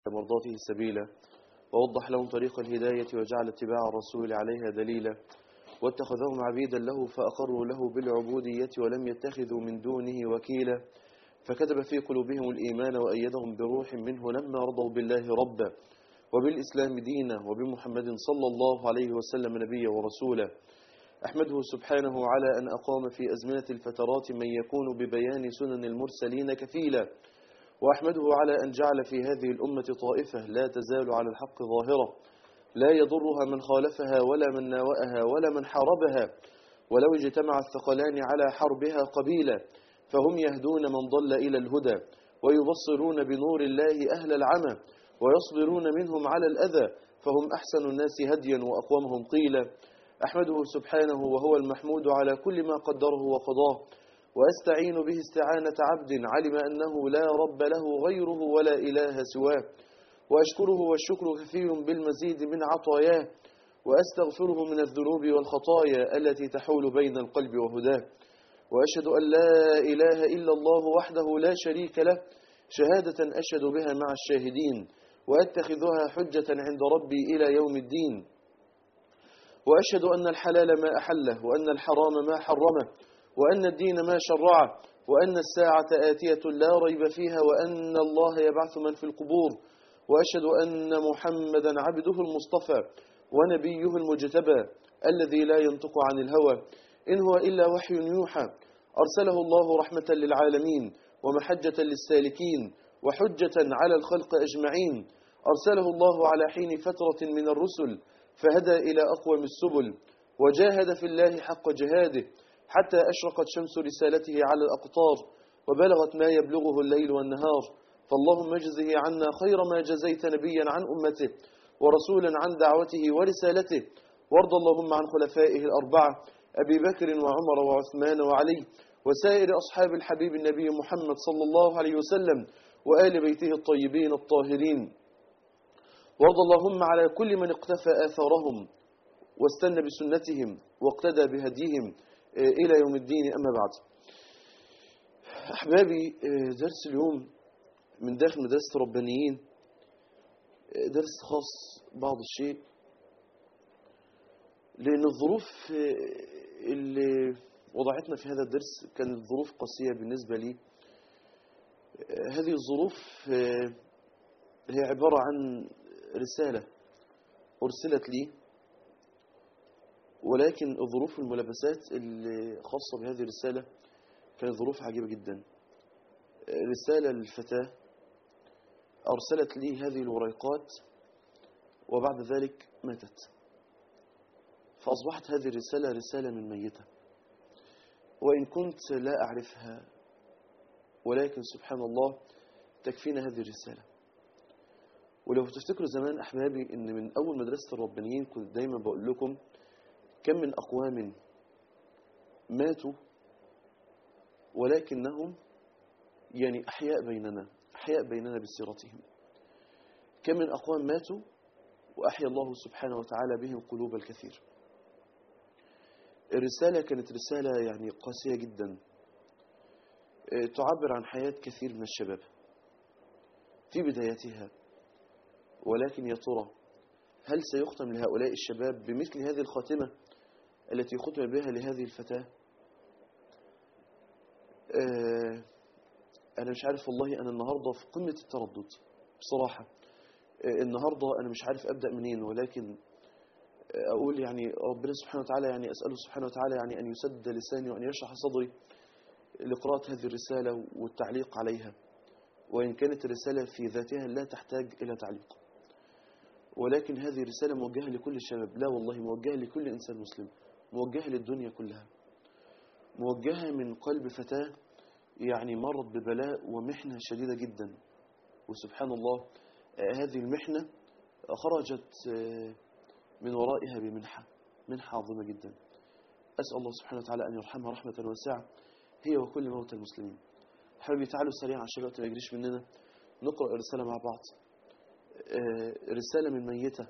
مرضاته سبيلا، ووضح لهم طريق الهداية وجعل اتباع الرسول عليها دليلا، واتخذهم عبيدا له فأقروا له بالعبودية ولم يتخذوا من دونه وكيلا، فكتب في قلوبهم الإيمان وأيدهم بروح منه لما رضوا بالله ربا وبالإسلام دينا وبمحمد صلى الله عليه وسلم نبيا ورسولا. أحمده سبحانه على أن أقام في أزمنة الفترات من يكون ببيان سنن المرسلين كفيلا، وأحمده على أن جعل في هذه الأمة طائفة لا تزال على الحق ظاهرة، لا يضرها من خالفها ولا من ناوأها ولا من حاربها، ولو اجتمع الثقلان على حربها قبيلا، فهم يهدون من ضل إلى الهدى، ويبصرون بنور الله أهل العمى، ويصبرون منهم على الأذى، فهم أحسن الناس هديا وأقومهم قيلا. أحمده سبحانه وهو المحمود على كل ما قدره وقضاه، وأستعين به استعانة عبد علم أنه لا رب له غيره ولا إله سواه، وأشكره والشكر كثير بالمزيد من عطاياه، وأستغفره من الذنوب والخطايا التي تحول بين القلب وهداه، وأشهد أن لا إله إلا الله وحده لا شريك له شهادة أشهد بها مع الشاهدين، وأتخذها حجة عند ربي إلى يوم الدين، وأشهد أن الحلال ما أحله وأن الحرام ما حرمه وأن الدين ما شرعه وأن الساعة آتية لا ريب فيها وأن الله يبعث من في القبور، وأشهد أن محمدا عبده المصطفى ونبيه المجتبى الذي لا ينطق عن الهوى إن هو إلا وحي يوحى، أرسله الله رحمة للعالمين ومحجة للسالكين وحجة على الخلق أجمعين، أرسله الله على حين فترة من الرسل فهدى إلى أقوم السبل، وجاهد في الله حق جهاده حتى أشرقت شمس رسالته على الأقطار وبلغت ما يبلغه الليل والنهار، فاللهم اجزه عنا خير ما جزيت نبيا عن أمته ورسولا عن دعوته ورسالته، وارض اللهم عن خلفائه الأربعة أبي بكر وعمر وعثمان وعلي وسائر أصحاب الحبيب النبي محمد صلى الله عليه وسلم وآل بيته الطيبين الطاهرين، وارض اللهم على كل من اقتفى آثارهم واستنى بسنتهم واقتدى بهديهم إلى يوم الدين. أما بعد، أحبابي، درس اليوم من داخل مدرسة ربانيين درس خاص بعض الشيء، لأن الظروف اللي وضعتنا في هذا الدرس كانت ظروف قاسية بالنسبة لي. هذه الظروف هي عبارة عن رسالة أرسلت لي، ولكن الظروف والملابسات اللي خاصة بهذه الرسالة كانت ظروف عجيبة جدا. رسالة للفتاة أرسلت لي هذه الوريقات وبعد ذلك ماتت، فأصبحت هذه الرسالة رسالة من ميتة، وإن كنت لا أعرفها ولكن سبحان الله تكفينا هذه الرسالة. ولو تفتكروا زمان أحبابي إن من أول مدرسة الربانيين كنت دايما بقول لكم كم من أقوام ماتوا ولكنهم أحياء بيننا بسيرتهم، كم من أقوام ماتوا وأحيا الله سبحانه وتعالى بهم قلوب الكثير. الرسالة كانت رسالة قاسية جدا، تعبر عن حياة كثير من الشباب في بدايتها، ولكن يا ترى هل سيختم لهؤلاء الشباب بمثل هذه الخاتمة التي ختم بها لهذه الفتاة؟ أنا مش عارف والله. أنا النهاردة في قمة التردد بصراحة. النهاردة أنا مش عارف أبدأ منين، ولكن أقول ربنا سبحانه وتعالى أسأله سبحانه وتعالى أن يسد لساني وأن يشرح صدري لقراءة هذه الرسالة والتعليق عليها، وإن كانت الرسالة في ذاتها لا تحتاج إلى تعليق، ولكن هذه رسالة موجهة لكل الشباب. لا والله، موجهة لكل إنسان مسلم، موجهة للدنيا كلها، موجهة من قلب فتاة مرت ببلاء ومحنة شديدة جدا، وسبحان الله هذه المحنة خرجت من ورائها منحة عظيمة جدا. أسأل الله سبحانه وتعالى أن يرحمها رحمة واسعة هي وكل موتى المسلمين. حبيبي تعالوا سريعا عشان الوقت ما يجريش مننا، نقرأ الرسالة مع بعض. رسالة من ميتة،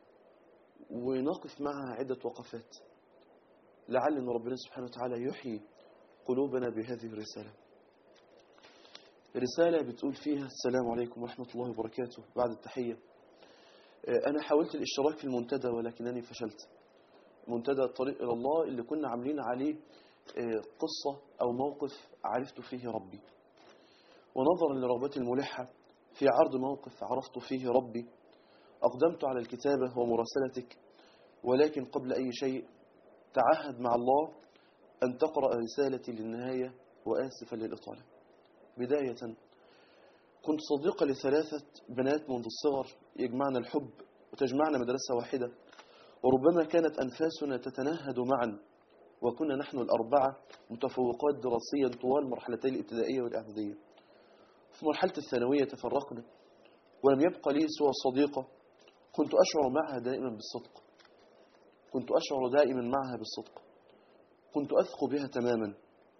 ونقف معها عدة وقفات لعل أن ربنا سبحانه وتعالى يحيي قلوبنا بهذه الرسالة. رسالة بتقول فيها: السلام عليكم ورحمة الله وبركاته. بعد التحية، أنا حاولت الاشتراك في المنتدى ولكنني فشلت. منتدى الطريق إلى الله اللي كنا عاملين عليه قصة أو موقف عرفت فيه ربي، ونظرا لرغبتي الملحة في عرض موقف عرفت فيه ربي أقدمت على الكتابة ومراسلتك. ولكن قبل أي شيء تعهد مع الله أن تقرأ رسالتي للنهاية، وآسفا للإطالة. بداية، كنت صديقة لثلاثة بنات منذ الصغر يجمعنا الحب وتجمعنا مدرسة واحدة، وربما كانت أنفاسنا تتنهد معا، وكنا نحن الأربعة متفوقات دراسيا طوال مرحلتي الابتدائية والإعدادية. في مرحلة الثانوية تفرقنا، ولم يبقى لي سوى صديقة كنت أشعر معها دائما بالصدق، كنت أشعر دائما معها بالصدق، كنت أثق بها تماما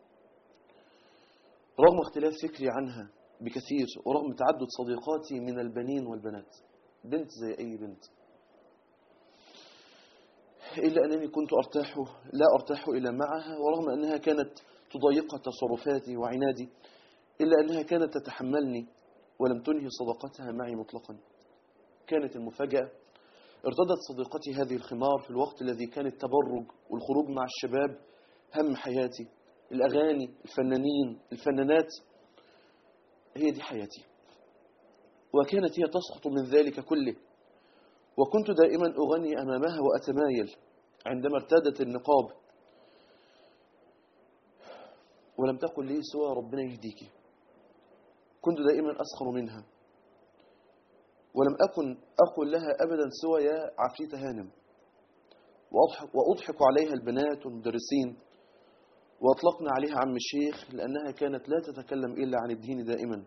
رغم اختلاف فكري عنها بكثير، ورغم تعدد صديقاتي من البنين والبنات، بنت زي أي بنت، إلا أنني كنت لا أرتاح إلا معها، ورغم أنها كانت تضيق تصرفاتي وعنادي، إلا أنها كانت تتحملني ولم تنهي صداقتها معي مطلقا. كانت المفاجأة: ارتدت صديقتي هذه الخمار في الوقت الذي كان التبرج والخروج مع الشباب هم حياتي. الأغاني، الفنانين، الفنانات، هي دي حياتي، وكانت هي تسقط من ذلك كله. وكنت دائما أغني أمامها وأتمايل عندما ارتدت النقاب، ولم تقل لي سوى ربنا يهديك. كنت دائما أسخر منها، ولم أكن أقول لها أبدا سوى يا عفريت هانم، وأضحك عليها البنات والمدرسين، وأطلقنا عليها عم الشيخ، لأنها كانت لا تتكلم إلا عن الدين دائما.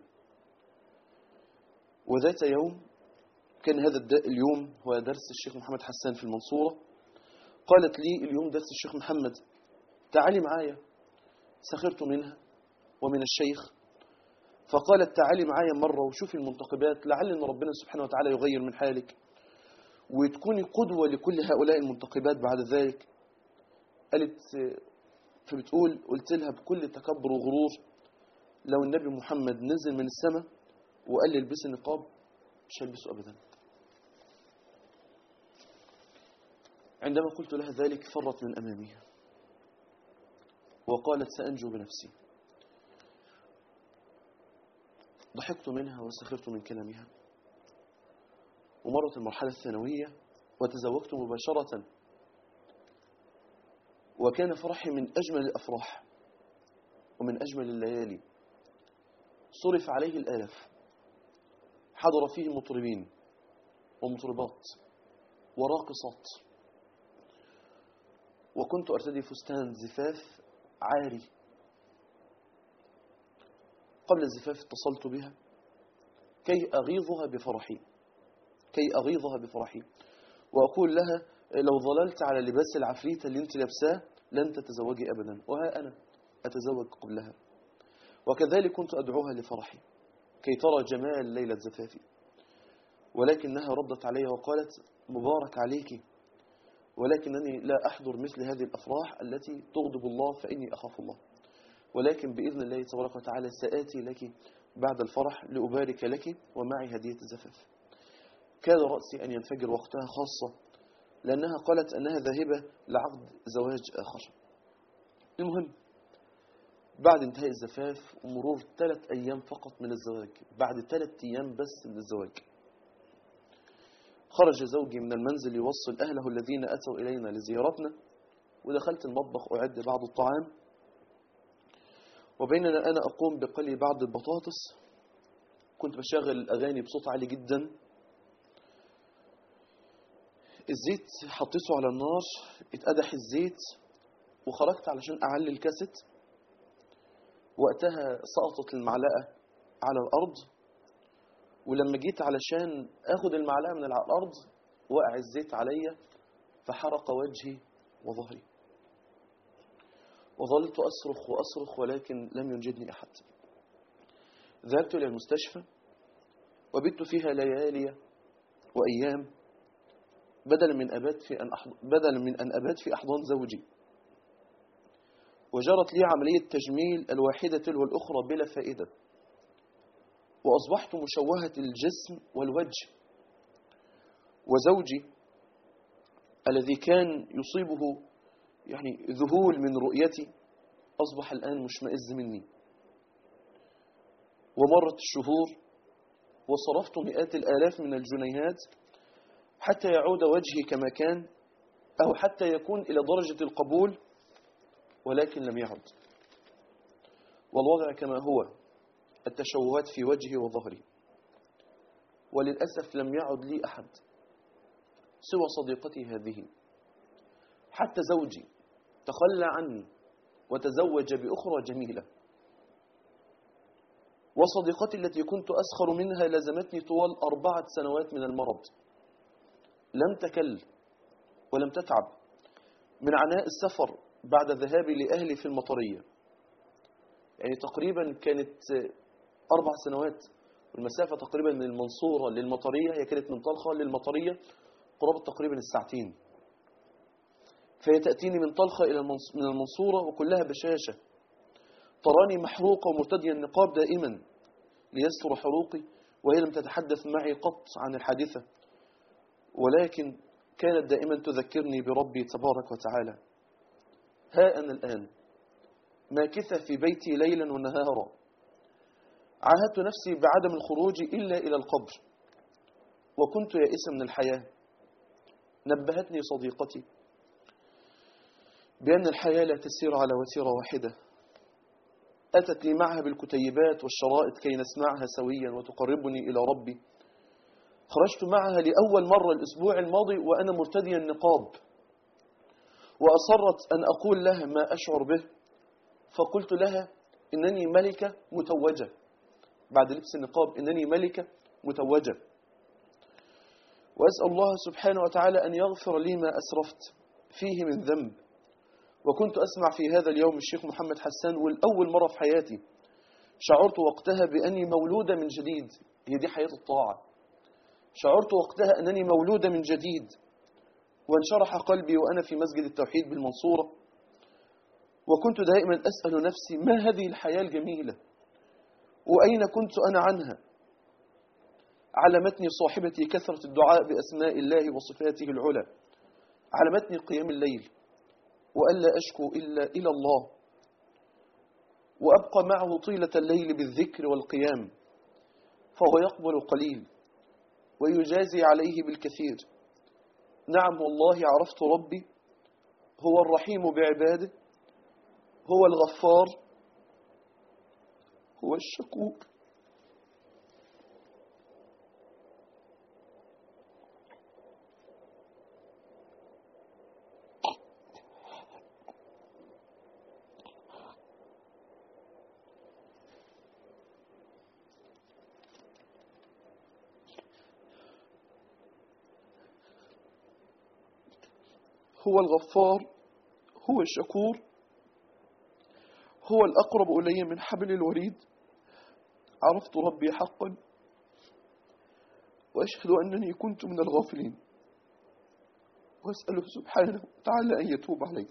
وذات يوم، كان هذا اليوم هو درس الشيخ محمد حسان في المنصورة، قالت لي: اليوم درس الشيخ محمد، تعالي معايا. سخرت منها ومن الشيخ، فقالت: تعالي معايا مرة وشوفي المنتقبات، لعل أن ربنا سبحانه وتعالى يغير من حالك وتكوني قدوة لكل هؤلاء المنتقبات بعد ذلك. قالت، فبتقول: قلت لها بكل تكبر وغرور: لو النبي محمد نزل من السماء وقال لي البسي النقاب مش هلبسه أبدا. عندما قلت لها ذلك فرت من أمامي وقالت: سأنجو بنفسي. ضحكت منها وسخرت من كلامها، ومرت المرحلة الثانوية وتزوجت مباشرة، وكان فرحي من أجمل الأفراح ومن أجمل الليالي. صرف عليه الآلاف، حضر فيه مطربين ومطربات وراقصات، وكنت أرتدي فستان زفاف عاري. قبل الزفاف اتصلت بها كي أغيظها بفرحي وأقول لها: لو ظللت على لباس العفريت اللي انت لابساه لن تتزوجي أبدا، وها أنا أتزوج قبلها. وكذلك كنت أدعوها لفرحي كي ترى جمال ليلة زفافي، ولكنها ردت علي وقالت: مبارك عليك، ولكنني لا أحضر مثل هذه الأفراح التي تغضب الله، فإني أخاف الله، ولكن بإذن الله تبارك وتعالى سآتي لك بعد الفرح لأبارك لك ومعي هدية الزفاف. كاد رأسي أن ينفجر وقتها، خاصة لأنها قالت أنها ذاهبة لعقد زواج آخر. المهم، بعد انتهاء الزفاف ومرور 3 أيام فقط من الزواج، بعد 3 أيام بس من الزواج، خرج زوجي من المنزل يوصل أهله الذين أتوا إلينا لزيارتنا، ودخلت المطبخ أعد بعض الطعام، وبيننا أنا أقوم بقلي بعض البطاطس. كنت بشغل الأغاني بصوت عالي جدا. الزيت حطيته على النار، اتقدح الزيت، وخرجت علشان أعلي الكاسيت. وقتها سقطت المعلقة على الأرض، ولما جيت علشان أخد المعلقة من الأرض وقع الزيت عليا فحرق وجهي وظهري، وظلت أصرخ وأصرخ ولكن لم ينجدني أحد. ذهبت إلى المستشفى وبت فيها ليالي وأيام بدلا من أن أبات في أحضان زوجي. وجرت لي عملية تجميل الواحدة تلو الأخرى بلا فائدة، وأصبحت مشوهة الجسم والوجه. وزوجي الذي كان يصيبه يعني ذهول من رؤيتي أصبح الآن مشمئز مني. ومرت الشهور وصرفت مئات الآلاف من الجنيهات حتى يعود وجهي كما كان، أو حتى يكون إلى درجة القبول، ولكن لم يعد. والوضع كما هو، التشوهات في وجهي وظهري. وللأسف لم يعد لي أحد سوى صديقتي هذه. حتى زوجي تخلى عني وتزوج بأخرى جميلة. وصديقتي التي كنت أسخر منها لزمتني طوال 4 سنوات من المرض، لم تكل ولم تتعب من عناء السفر بعد ذهابي لأهلي في المطرية. يعني تقريبا كانت 4 سنوات، والمسافة تقريبا من المنصورة للمطرية، هي كانت من طلخة للمطرية قرابة تقريبا الساعتين. فهي تأتيني من طلخة إلى من المنصورة وكلها بشاشة، تراني محروقة ومرتدية النقاب دائما ليستر حروقي، وهي لم تتحدث معي قط عن الحادثة، ولكن كانت دائما تذكرني بربي تبارك وتعالى. ها أنا الآن ماكثة في بيتي ليلا ونهارا، عاهدت نفسي بعدم الخروج إلا إلى القبر، وكنت يائسا من الحياة. نبهتني صديقتي بأن الحياة لا تسير على وتيرة واحدة. أتت لي معها بالكتيبات والشرائط كي نسمعها سويا وتقربني إلى ربي. خرجت معها لأول مرة الأسبوع الماضي وأنا مرتديا النقاب، وأصرت أن أقول لها ما أشعر به، فقلت لها إنني ملكة متوجة. بعد لبس النقاب إنني ملكة متوجة، وأسأل الله سبحانه وتعالى أن يغفر لي ما أسرفت فيه من ذنب. وكنت أسمع في هذا اليوم الشيخ محمد حسان، والأول مرة في حياتي شعرت وقتها بأني مولودة من جديد. هي دي حياة الطاعة. شعرت وقتها أنني مولودة من جديد، وانشرح قلبي وأنا في مسجد التوحيد بالمنصورة. وكنت دائما أسأل نفسي ما هذه الحياة الجميلة، وأين كنت أنا عنها؟ علمتني صاحبتي كثرة الدعاء بأسماء الله وصفاته العلى، علمتني قيام الليل، وألا أشكو إلا إلى الله، وأبقى معه طيلة الليل بالذكر والقيام، فهو يقبل قليل ويجازي عليه بالكثير. نعم والله عرفت ربي هو الرحيم بعباده، هو الغفار، هو الشكور. هو الغفار، هو الشكور، هو الأقرب إلي من حبل الوريد. عرفت ربي حقا، وأشهد أنني كنت من الغافلين، وأسأله سبحانه وتعالى أن يتوب علي.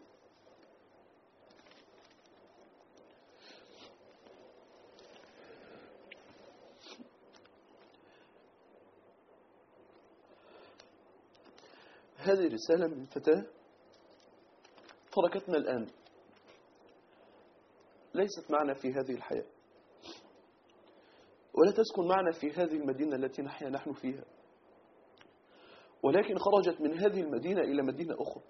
هذه رسالة من فتاة تركتنا الآن، ليست معنا في هذه الحياة، ولا تسكن معنا في هذه المدينة التي نحيا نحن فيها، ولكن خرجت من هذه المدينة إلى مدينة أخرى.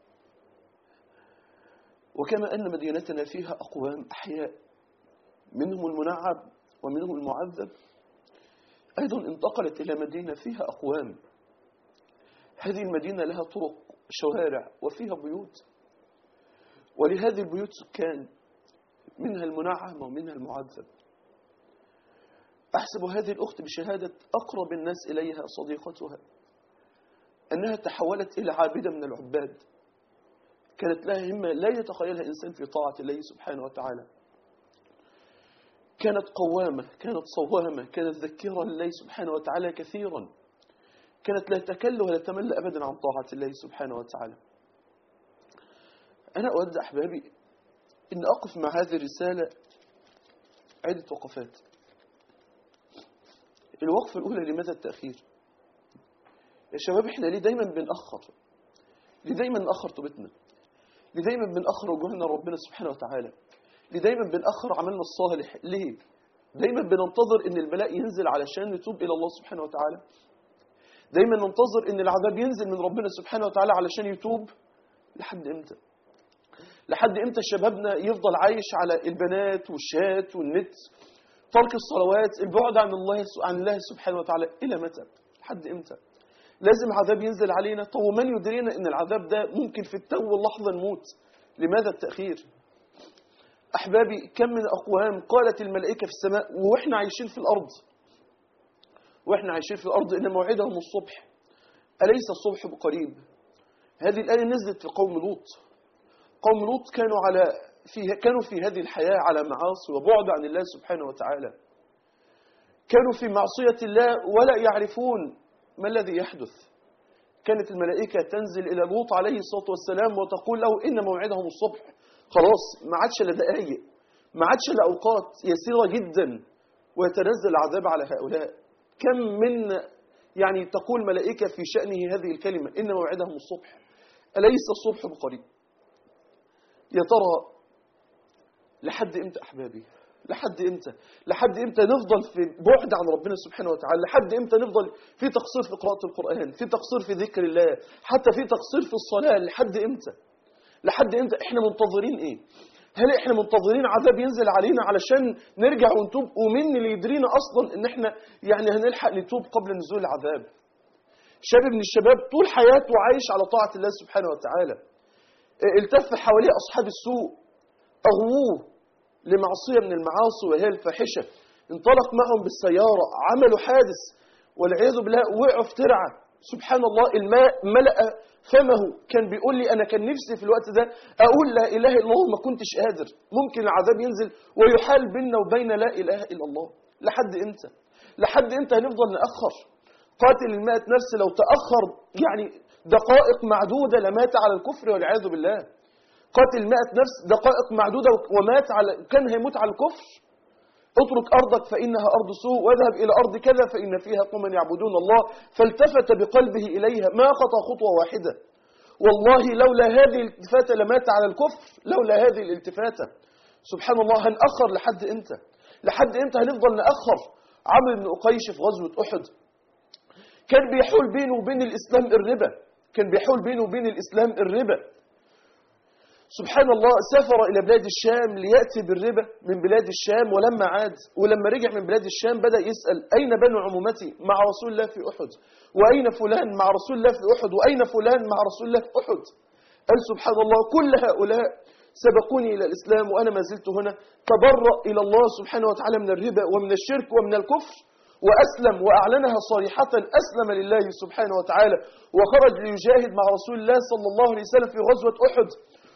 وكما أن مدينتنا فيها أقوام أحياء، منهم المنعب ومنهم المعذب، أيضا انتقلت إلى مدينة فيها أقوام. هذه المدينة لها طرق، شوارع، وفيها بيوت، ولهذه البيوت سكان، منها المنعم ومنها المعذب. أحسب هذه الأخت بشهادة أقرب الناس إليها صديقتها أنها تحولت إلى عابدة من العباد. كانت لها همة لا يتخيلها إنسان في طاعة الله سبحانه وتعالى. كانت قوامة، كانت صوامة، كانت ذكيرة لله سبحانه وتعالى كثيرا. كانت لا تكل ولا تمل أبدا عن طاعة الله سبحانه وتعالى. أنا أود أحبابي أن أقف مع هذه الرسالة عدة وقفات. الوقفة الأولى، لماذا التأخير؟ يا شباب احنا ليه دايما بنأخر؟ ليه دايما نأخر توبتنا؟ ليه دايما بنأخر رجوعنا لربنا سبحانه وتعالى؟ ليه دايما بنأخر عملنا الصالح؟ ليه دايما بننتظر ان البلاء ينزل علشان نتوب الى الله سبحانه وتعالى؟ دايما ننتظر ان العذاب ينزل من ربنا سبحانه وتعالى علشان يتوب؟ لحد امتى؟ لحد امتى شبابنا يفضل عايش على البنات والشات والنت، ترك الصلوات، البعد عن الله سبحانه وتعالى؟ الى متى؟ لحد امتى؟ لازم عذاب ينزل علينا. طب ومن يدرينا ان العذاب ده ممكن في التو واللحظه نموت؟ لماذا التأخير؟ احبابي، كم من اقوام قالت الملائكه في السماء واحنا عايشين في الارض، ان موعدهم الصبح، اليس الصبح بقريب؟ هذه الايه نزلت في قوم لوط. قوم لوط كانوا في هذه الحياه على معاصي وبعد عن الله سبحانه وتعالى، كانوا في معصيه الله ولا يعرفون ما الذي يحدث. كانت الملائكة تنزل إلى لوط عليه الصلاة والسلام وتقول له إن موعدهم الصبح. خلاص ما عادش إلا دقايق، ما عادش إلا أوقات يسيرة جدا ويتنزل العذاب على هؤلاء. كم من تقول ملائكة في شأنه هذه الكلمة، إن موعدهم الصبح، أليس الصبح بقريب؟ يا ترى لحد إمتى أحبابي؟ لحد إمتى نفضل في بعد عن ربنا سبحانه وتعالى؟ لحد إمتى نفضل في تقصير في قراءة القرآن، في تقصير في ذكر الله، حتى في تقصير في الصلاة؟ لحد إمتى احنا منتظرين ايه؟ هل احنا منتظرين عذاب ينزل علينا علشان نرجع ونتوب؟ ومين اللي يدرينا اصلا ان احنا هنلحق نتوب قبل نزول العذاب؟ شاب من الشباب طول حياته عايش على طاعة الله سبحانه وتعالى، التف حواليه اصحاب السوء، اغووه لمعصية من المعاصي وهي الفاحشة، انطلق معهم بالسيارة، عملوا حادث والعياذ بالله، وقعوا في ترعة، سبحان الله الماء ملأ فمه. كان بيقول لي أنا كان نفسي في الوقت ده أقول لا إله إلا الله، ما كنتش قادر. ممكن العذاب ينزل ويحال بيننا وبين لا إله إلا الله. لحد إمتى هنفضل نأخر؟ قاتل المئة نفس لو تأخر دقائق معدودة لمات على الكفر والعياذ بالله. قاتل 100 نفس دقائق معدودة ومات كان هيموت على الكفر. اترك أرضك فإنها أرض سوء، واذهب إلى أرض كذا فإن فيها قوما يعبدون الله، فالتفت بقلبه إليها ما خطى خطوة واحدة. والله لولا هذه الالتفاتة لمات على الكفر، لولا هذه الالتفاتة. سبحان الله، هنأخر لحد إمتى هنفضل نأخر؟ عمرو بن أقيش في غزوة أحد كان بيحول بينه وبين الإسلام الربا، سبحان الله. سافر إلى بلاد الشام ليأتي بالربا من بلاد الشام، ولما عاد ولما رجع من بلاد الشام بدأ يسأل أين بنو عمومتي مع رسول الله في أحد، وأين فلان مع رسول الله في أحد، وأين فلان مع رسول الله في أحد. قال سبحان الله كل هؤلاء سبقوني إلى الإسلام وأنا ما زلت هنا. تبرأ إلى الله سبحانه وتعالى من الربا ومن الشرك ومن الكفر وأسلم وأعلنها صريحة، أسلم لله سبحانه وتعالى وخرج ليجاهد مع رسول الله صلى الله عليه وسلم في غزوة أحد.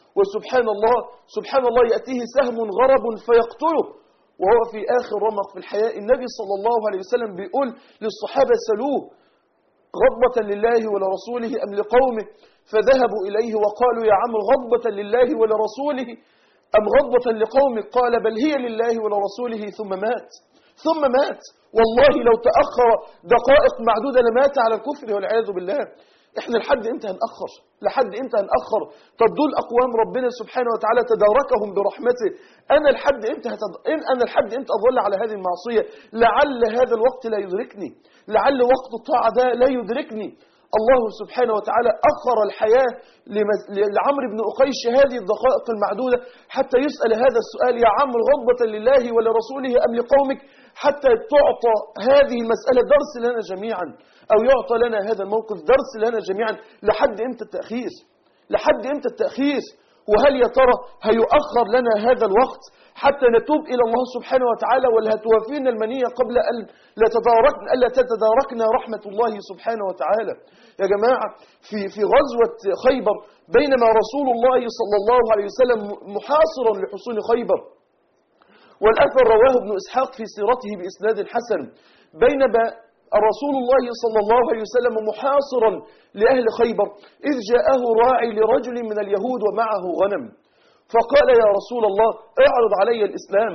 سبحان الله يأتيه سهم غرب فيقتله وهو في آخر رمق في الحياة. النبي صلى الله عليه وسلم بيقول للصحابة سلوه غضبة لله ولرسوله أم لقومه، فذهبوا إليه وقالوا يا عمرو غضبة لله ولرسوله أم غضبة لقومه؟ قال بل هي لله ولرسوله ثم مات. والله لو تأخر دقائق معدودة لمات على الكفر والعياذ بالله. احنا لحد امتى هنأخر؟ طب دول اقوام ربنا سبحانه وتعالى تداركهم برحمته، انا لحد امتى اظل على هذه المعصية؟ لعل هذا الوقت لا يدركني، لعل وقت الطاعة ده لا يدركني. الله سبحانه وتعالى أخر الحياة لعمرو بن أقيش هذه الدقائق المعدودة حتى يسأل هذا السؤال يا عمرو غضبة لله ولرسوله أم لقومك، حتى تعطى هذه المسألة درس لنا جميعا، أو يعطى لنا هذا الموقف درس لنا جميعا. لحد إمتى التأخير؟ وهل يا ترى هيؤخر لنا هذا الوقت حتى نتوب إلى الله سبحانه وتعالى، ولا هتوافينا المنية قبل أن لا تتداركنا رحمة الله سبحانه وتعالى؟ يا جماعة في غزوة خيبر بينما رسول الله صلى الله عليه وسلم محاصرا لحصون خيبر، والأثر رواه ابن إسحاق في سيرته بإسناد حسن، بينما رسول الله صلى الله عليه وسلم محاصرا لأهل خيبر إذ جاءه راعي لرجل من اليهود ومعه غنم، فقال يا رسول الله اعرض علي الإسلام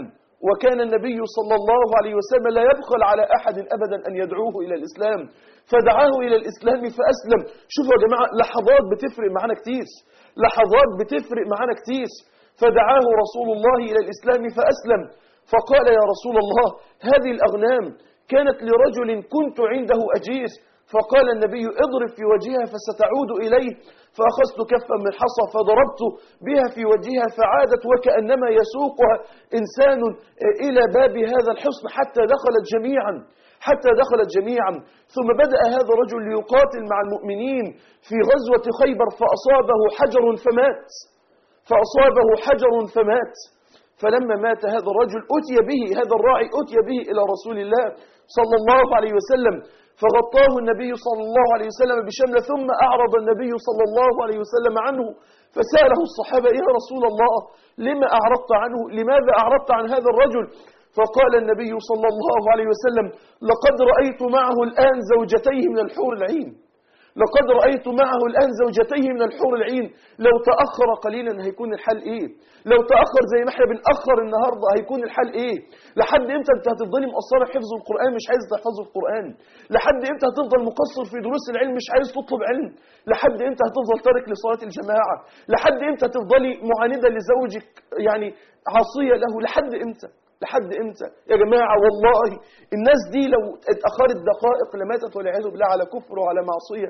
وكان النبي صلى الله عليه وسلم لا يبخل على أحد أبدا أن يدعوه إلى الإسلام، فدعاه إلى الإسلام فأسلم. شوفوا يا جماعة، لحظات بتفرق معنا كتير، لحظات بتفرق معنا كتير. فدعاه رسول الله إلى الإسلام فأسلم، فقال يا رسول الله هذه الأغنام كانت لرجل كنت عنده أجير، فقال النبي اضرب في وجهها فستعود إليه، فأخذت كفا من حصى فضربت بها في وجهها فعادت وكأنما يسوقها إنسان إلى باب هذا الحصن حتى دخلت جميعا. ثم بدأ هذا الرجل ليقاتل مع المؤمنين في غزوة خيبر فأصابه حجر فمات. فلما مات هذا الرجل هذا الراعي أتي به إلى رسول الله صلى الله عليه وسلم، فغطاه النبي صلى الله عليه وسلم بشمله، ثم أعرض النبي صلى الله عليه وسلم عنه، فسأله الصحابة يا رسول الله لماذا أعرضت عن هذا الرجل؟ فقال النبي صلى الله عليه وسلم لقد رأيت معه الآن زوجتيه من الحور العين، لو تأخر قليلا هيكون الحال إيه؟ لو تأخر زي ما احنا بنأخر النهاردة هيكون الحال إيه؟ لحد إمتى أنت هتفضلي مقصرة حفظ القرآن مش عايز تحفظ القرآن؟ لحد إمتى هتفضل مقصر في دروس العلم مش عايز تطلب علم؟ لحد إمتى هتفضل تارك لصلاة الجماعة؟ لحد إمتى هتفضلي معاندة لزوجك يعني عصية له؟ لحد إمتى يا جماعة؟ والله الناس دي لو اتأخرت دقائق لماتت والعياذ بالله على كفر وعلى معصية،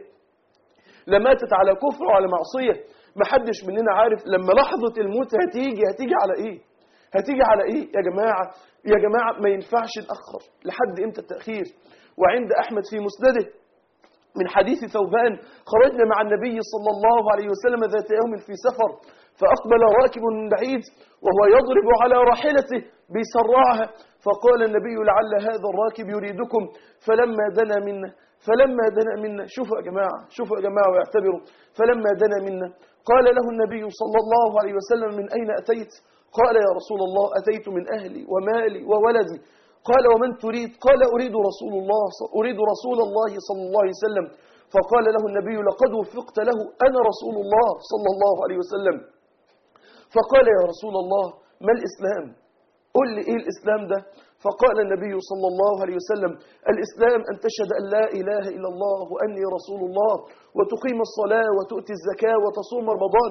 محدش مننا عارف لما لحظة الموت هتيجي على إيه يا جماعة ما ينفعش نأخر. لحد إمتى التأخير؟ وعند أحمد في مسنده من حديث ثوبان خرجنا مع النبي صلى الله عليه وسلم ذات يوم في سفر، فأقبل راكب من بعيد وهو يضرب على راحلته بيسرعها، فقال النبي لعل هذا الراكب يريدكم، فلما دنا منا شوفوا يا جماعة ويعتبروا، فلما دنا منا قال له النبي صلى الله عليه وسلم من أين أتيت؟ قال يا رسول الله أتيت من أهلي ومالي وولدي. قال ومن تريد؟ قال أريد رسول الله صلى الله عليه وسلم. فقال له النبي لقد وفقت له، أنا رسول الله صلى الله عليه وسلم. فقال يا رسول الله ما الإسلام؟ قل لي إيه الإسلام ده؟ فقال النبي صلى الله عليه وسلم الإسلام أن تشهد أن لا إله إلا الله وأني رسول الله، وتقيم الصلاة وتؤتي الزكاة وتصوم رمضان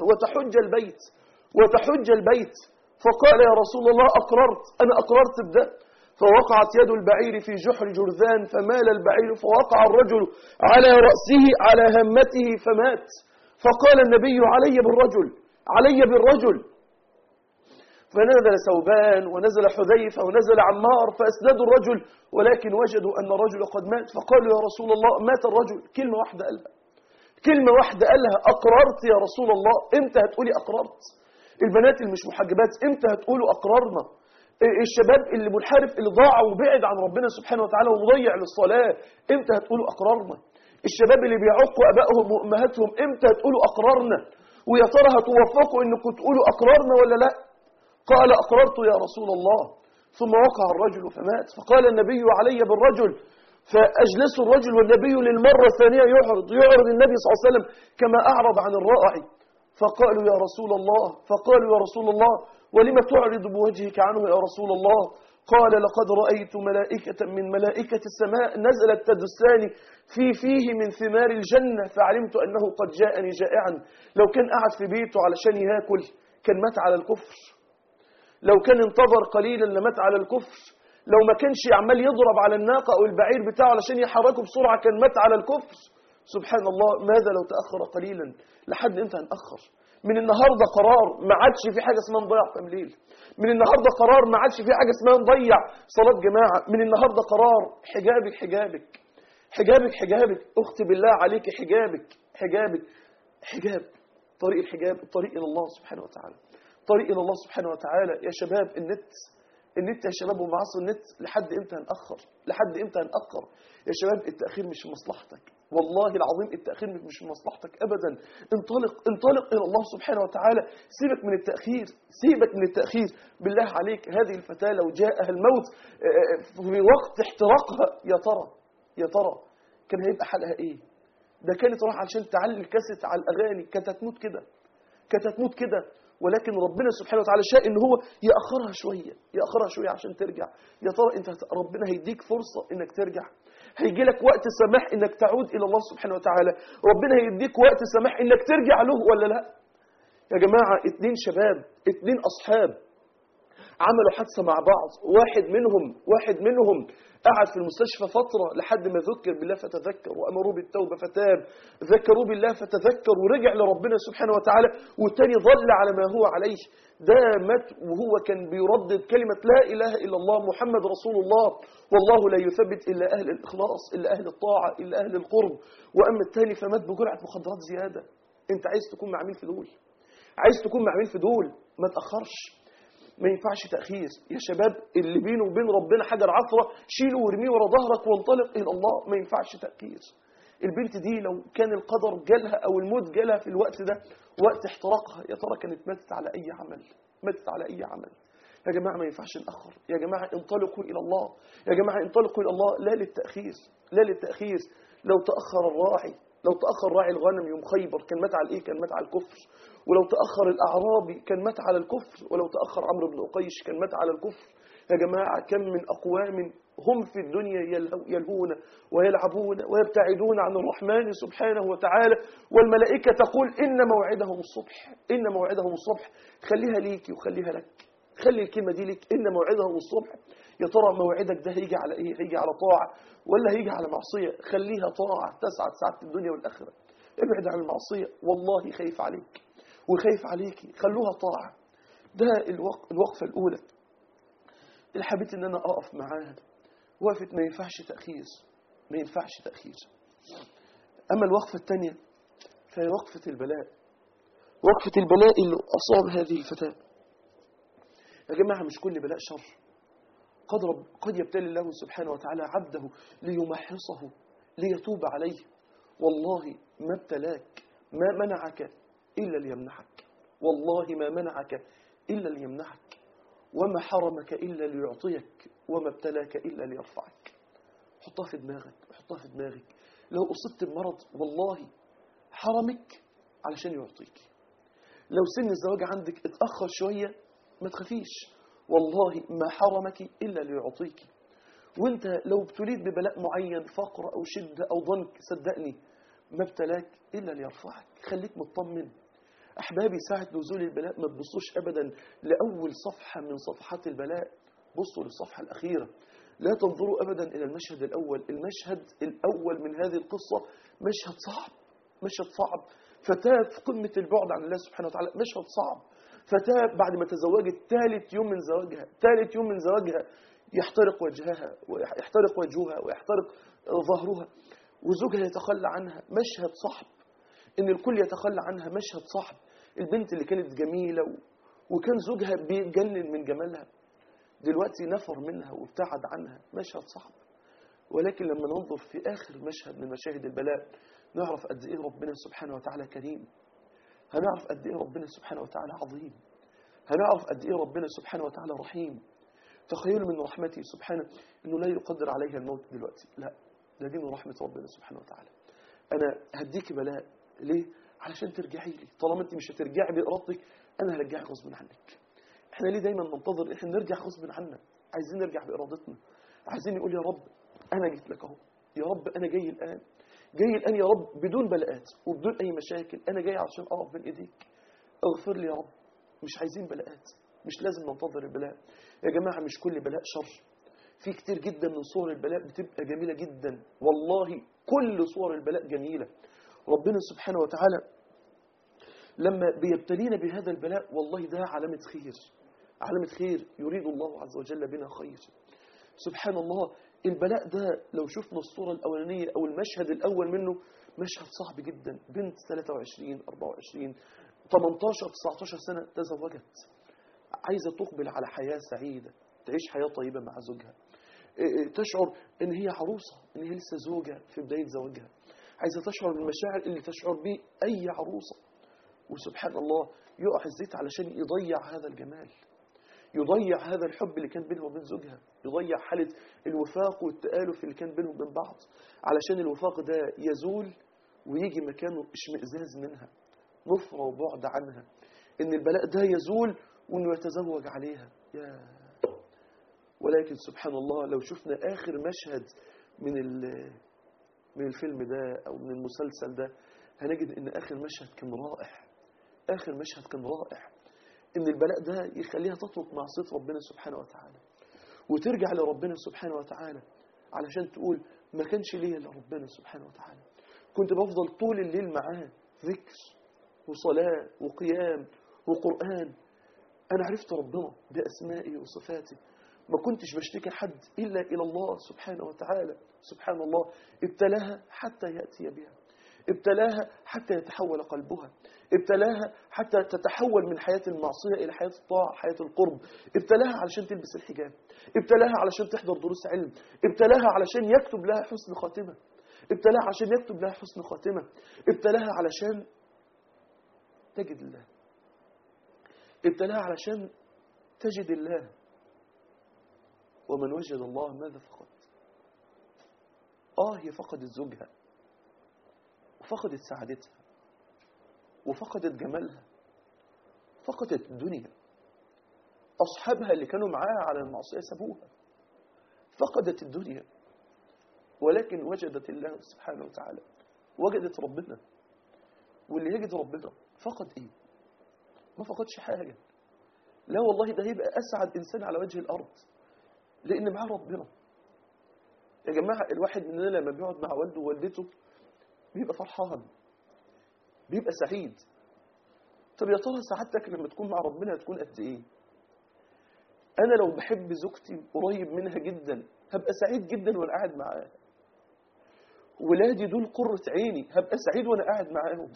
وتحج البيت. فقال يا رسول الله أنا أقررت بده. فوقعت يد البعير في جحر جرذان فمال البعير فوقع الرجل على رأسه على همته فمات. فقال النبي علي بالرجل. فنزل ثوبان ونزل حذيفة ونزل عمار فأسندوا الرجل، ولكن وجدوا أن الرجل قد مات. فقالوا يا رسول الله مات الرجل. كلمة واحدة قالها أقررت يا رسول الله. إمتى هتقولي أقررت؟ البنات اللي مش محجبات إمتى هتقولوا أقررنا؟ الشباب اللي منحرف اللي ضاع وبعد عن ربنا سبحانه وتعالى ومضيع للصلاة إمتى هتقولوا أقررنا؟ الشباب اللي بيعقوا أبائهم وأمهاتهم إمتى هتقولوا أقررنا؟ ويا ترى هتوفقوا إنكم تقولوا أقررنا ولا لأ؟ قال أقررت يا رسول الله. ثم وقع الرجل فمات. فقال النبي علي بالرجل. فأجلسوا الرجل والنبي للمرة الثانية يعرض النبي صلى الله عليه وسلم كما أعرض عن الراعي. فقالوا يا رسول الله ولما تعرض بوجهك عنه يا رسول الله؟ قال لقد رأيت ملائكة من ملائكة السماء نزلت تدساني فيه من ثمار الجنة، فعلمت أنه قد جاءني جائعا. لو كان قاعد في بيته علشان ياكل كان مات على الكفر، لو كان انتظر قليلا لمات على الكفر، لو ما كانش عمال يضرب على الناقة أو البعير بتاعه علشان يحركه بسرعة كان مات على الكفر. سبحان الله، ماذا لو تأخر قليلا؟ لحد امتى هنأخر؟ من النهاردة قرار ما عادش في حاجة اسمها نضيع قيام ليل. من النهاردة قرار ما عادش في حاجة اسمها نضيع صلاة جماعة. من النهاردة قرار حجابك أختي بالله عليك، حجاب. طريق الحجاب الطريق إلى الله سبحانه وتعالى. يا شباب النت يا شباب ومعاصر النت، لحد امتى هنأخر؟ يا شباب التأخير مش في مصلحتك، والله العظيم التأخير مش في مصلحتك أبدا. انطلق إلى الله سبحانه وتعالى. سيبك من التأخير بالله عليك. هذه الفتاة لو جاءها الموت في وقت احتراقها يا ترى كان هيبقى حالها ايه؟ ده كانت راح علشان تعلي الكاسيت على الأغاني، كانت هتموت كده. ولكن ربنا سبحانه وتعالى شاء ان هو يأخرها شوية عشان ترجع. يا ترى انت ربنا هيديك فرصة انك ترجع؟ هيجي لك وقت سماح انك تعود الى الله سبحانه وتعالى؟ ربنا هيديك وقت سماح انك ترجع له ولا لا؟ يا جماعة 2 شباب 2 اصحاب عملوا حادثة مع بعض. واحد منهم قعد في المستشفى فترة لحد ما ذكر بالله فتذكر وأمروه بالتوبة فتاب، ذكروه بالله فتذكر ورجع لربنا سبحانه وتعالى، والتاني ظل على ما هو عليه. ده مات وهو كان بيردد كلمة لا إله إلا الله محمد رسول الله، والله لا يثبت إلا أهل الإخلاص، إلا أهل الطاعة، إلا أهل القرب. وأما التاني فمات بجرعة مخدرات زيادة. أنت عايز تكون مع مين في دول؟ عايز تكون مع مين في دول؟ ما تأخرش، ما ينفعش تأخير. يا شباب اللي بينه وبين ربنا حجر عثرة شيله وارميه ورا ظهرك وانطلق إلى الله، ما ينفعش تأخير. البنت دي لو كان القدر جالها أو الموت جالها في الوقت ده وقت احتراقها، يا ترى كانت ماتت على أي عمل؟ ماتت على أي عمل؟ يا جماعة ما ينفعش نأخر. يا جماعة انطلقوا إلى الله. يا جماعة انطلقوا إلى الله، لا للتأخير، لا للتأخير. لو تأخر الراعي، لو تأخر راعي الغنم يوم خيبر كان مات على إيه؟ كان مات على الكفر. ولو تأخر الأعرابي كان مات على الكفر. ولو تأخر عمرو بن أقيش كان مات على الكفر. يا جماعة كم من أقوام هم في الدنيا يلهون ويلعبون ويبتعدون عن الرحمن سبحانه وتعالى، والملائكة تقول إن موعدهم الصبح، إن موعدهم الصبح. خليها ليكي وخليها لك، خلي الكلمة دي ليك، إن موعدهم الصبح. يا ترى موعدك ده هيجي على إيه؟ هيجي على طاعة ولا هيجي على معصية؟ خليها طاعة تسعد سعادة الدنيا والآخرة. ابعد عن المعصية، والله خايف عليك وخايف عليكي. خلوها طاعة. ده الوقفة الأولى اللي حبيت إن أنا أقف معاها، وقفة ما ينفعش تأخير، ما ينفعش تأخير. أما الوقفة الثانية فهي وقفة البلاء، وقفة البلاء اللي أصاب هذه الفتاة. يا جماعة مش كل بلاء شر. قد يبتلي الله سبحانه وتعالى عبده ليمحصه ليتوب عليه. والله ما ابتلاك، ما منعك إلا ليمنحك، والله ما منعك إلا ليمنحك، وما حرمك إلا ليعطيك، وما ابتلاك إلا ليرفعك. حطها في دماغك، حطها في دماغك. لو أصبت بمرض والله حرمك علشان يعطيك. لو سن الزواج عندك اتأخر شوية ما تخافيش، والله ما حرمك إلا ليعطيك. وانت لو ابتليت ببلاء معين، فقر أو شدة أو ضنك، صدقني ما ابتلاك إلا ليرفعك. خليك مطمن. أحبابي ساعة نزول البلاء ما تبصوش أبدا لأول صفحة من صفحات البلاء، بصوا للصفحة الأخيرة. لا تنظروا أبدا إلى المشهد الأول. المشهد الأول من هذه القصة مشهد صعب، مشهد صعب. فتاة في قمة البعد عن الله سبحانه وتعالى، مشهد صعب. فتاة بعد ما تزوجت ثالث يوم من زواجها يحترق وجهها ويحترق وجهها ويحترق ظهرها، وزوجها يتخلى عنها. مشهد صعب، إن الكل يتخلى عنها، مشهد صعب. البنت اللي كانت جميلة وكان زوجها بيجنن من جمالها دلوقتي نفر منها وابتعد عنها، مشهد صعب. ولكن لما ننظر في آخر مشهد من مشاهد البلاء نعرف قد إيه ربنا سبحانه وتعالى كريم، هنعرف قد إيه ربنا سبحانه وتعالى عظيم، هنعرف قد إيه ربنا سبحانه وتعالى رحيم. تخيلوا من رحمته سبحانه إنه لا يقدر عليها الموت دلوقتي، لا، ده دي من رحمة ربنا سبحانه وتعالى. أنا هديك بلاء ليه؟ علشان ترجعي لي. طالما أنت مش هترجعي بإرادتك أنا هرجعك غصب عنك. إحنا ليه دايما ننتظر إحنا نرجع غصب عنا؟ عايزين نرجع بإرادتنا، عايزين نقول يا رب أنا جيت لك أهو، يا رب أنا جاي الآن، جاي الآن يا رب بدون بلاءات وبدون أي مشاكل. أنا جاي عشان أقف بين إيديك، اغفر لي يا رب. مش عايزين بلاءات، مش لازم ننتظر البلاء. يا جماعة مش كل بلاء شر، في كتير جدا من صور البلاء بتبقى جميلة جدا. والله كل صور البلاء جميلة. ربنا سبحانه وتعالى لما بيبتلينا بهذا البلاء والله ده علامة خير، علامة خير يريد الله عز وجل بنا خير. سبحان الله. البلاء ده لو شفنا الصورة الأولانية أو المشهد الأول منه مشهد صعب جدا. بنت 23 24 18 19 سنة تزوجت، عايزة تقبل على حياة سعيدة، تعيش حياة طيبة مع زوجها، تشعر ان هي عروسة، ان هي لسه زوجة في بداية زواجها، عايزة تشعر بالمشاعر اللي تشعر به أي عروسة. وسبحان الله يقع الزيت علشان يضيع هذا الجمال، يضيع هذا الحب اللي كان بينه وبين زوجها، يضيع حالة الوفاق والتآلف اللي كان بينهم وبين بعض، علشان الوفاق ده يزول ويجي مكانه اشمئزاز منها، نفرة وبعد عنها. إن البلاء ده يزول وإنه يتزوج عليها. ولكن سبحان الله لو شفنا آخر مشهد من الفيلم ده أو من المسلسل ده هنجد إن آخر مشهد كان رائع. آخر مشهد كان رائع، إن البلاء ده يخليها تترك معصية ربنا سبحانه وتعالى وترجع لربنا سبحانه وتعالى علشان تقول ما كانش ليا إلا ربنا سبحانه وتعالى. كنت بفضل طول الليل معاه ذكر وصلاة وقيام وقرآن. أنا عرفت ربنا بأسمائه وصفاته، ما كنتش بشتكي حد إلا إلى الله سبحانه وتعالى. سبحان الله، ابتلاها حتى يأتي بها، ابتلاها حتى يتحول قلبها، ابتلاها حتى تتحول من حياة المعصية إلى حياة الطاعة، حياة القرب. ابتلاها علشان تلبس الحجاب، ابتلاها علشان تحضر دروس علم، ابتلاها علشان يكتب لها حسن خاتمة، ابتلاها علشان يكتب لها حسن خاتمة، ابتلاها علشان تجد الله، ابتلاها علشان تجد الله. ومن وجد الله ماذا فقد؟ هي فقدت زوجها وفقدت سعادتها وفقدت جمالها، فقدت الدنيا. أصحابها اللي كانوا معاها على المعصية سابوها، فقدت الدنيا. ولكن وجدت الله سبحانه وتعالى، وجدت ربنا. واللي يجد ربنا فقد إيه؟ ما فقدش حاجة. لا والله، ده هيبقى أسعد إنسان على وجه الأرض لأن معاه ربنا. يا جماعة الواحد مننا لما بيقعد مع والده ووالدته بيبقى فرحان، بيبقى سعيد. طب يا ترى سعادتك لما تكون مع ربنا هتكون قد إيه؟ أنا لو بحب زوجتي قريب منها جدا هبقى سعيد جدا وأنا قاعد معاها. ولادي دول قرة عيني، هبقى سعيد وأنا قاعد معاهم.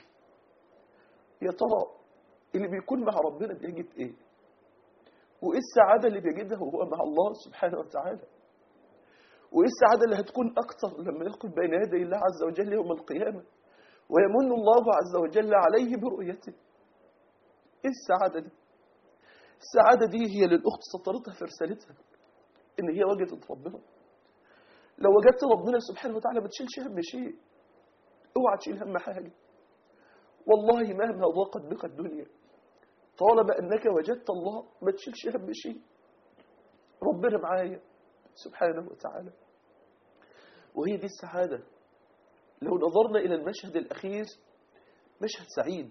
يا ترى اللي بيكون مع ربنا بيجد إيه؟ وإيه السعادة اللي بيجدها وهو مع الله سبحانه وتعالى؟ وإيه السعادة اللي هتكون أكتر لما يقف بين يدي الله عز وجل يوم القيامة ويمن الله عز وجل عليه برؤيته؟ إيه السعادة دي؟ السعادة دي هي للأخت سطرتها في رسالتها إن هي وجدت ربنا. لو وجدت ربنا سبحانه وتعالى ما تشيلش هم شيء. اوعى تشيل هم حاجة والله، مهما ضاقت بك الدنيا طالما أنك وجدت الله ما تشيلش هم شيء. ربنا معايا سبحانه وتعالى. وهي دي السعادة. لو نظرنا إلى المشهد الأخير مشهد سعيد،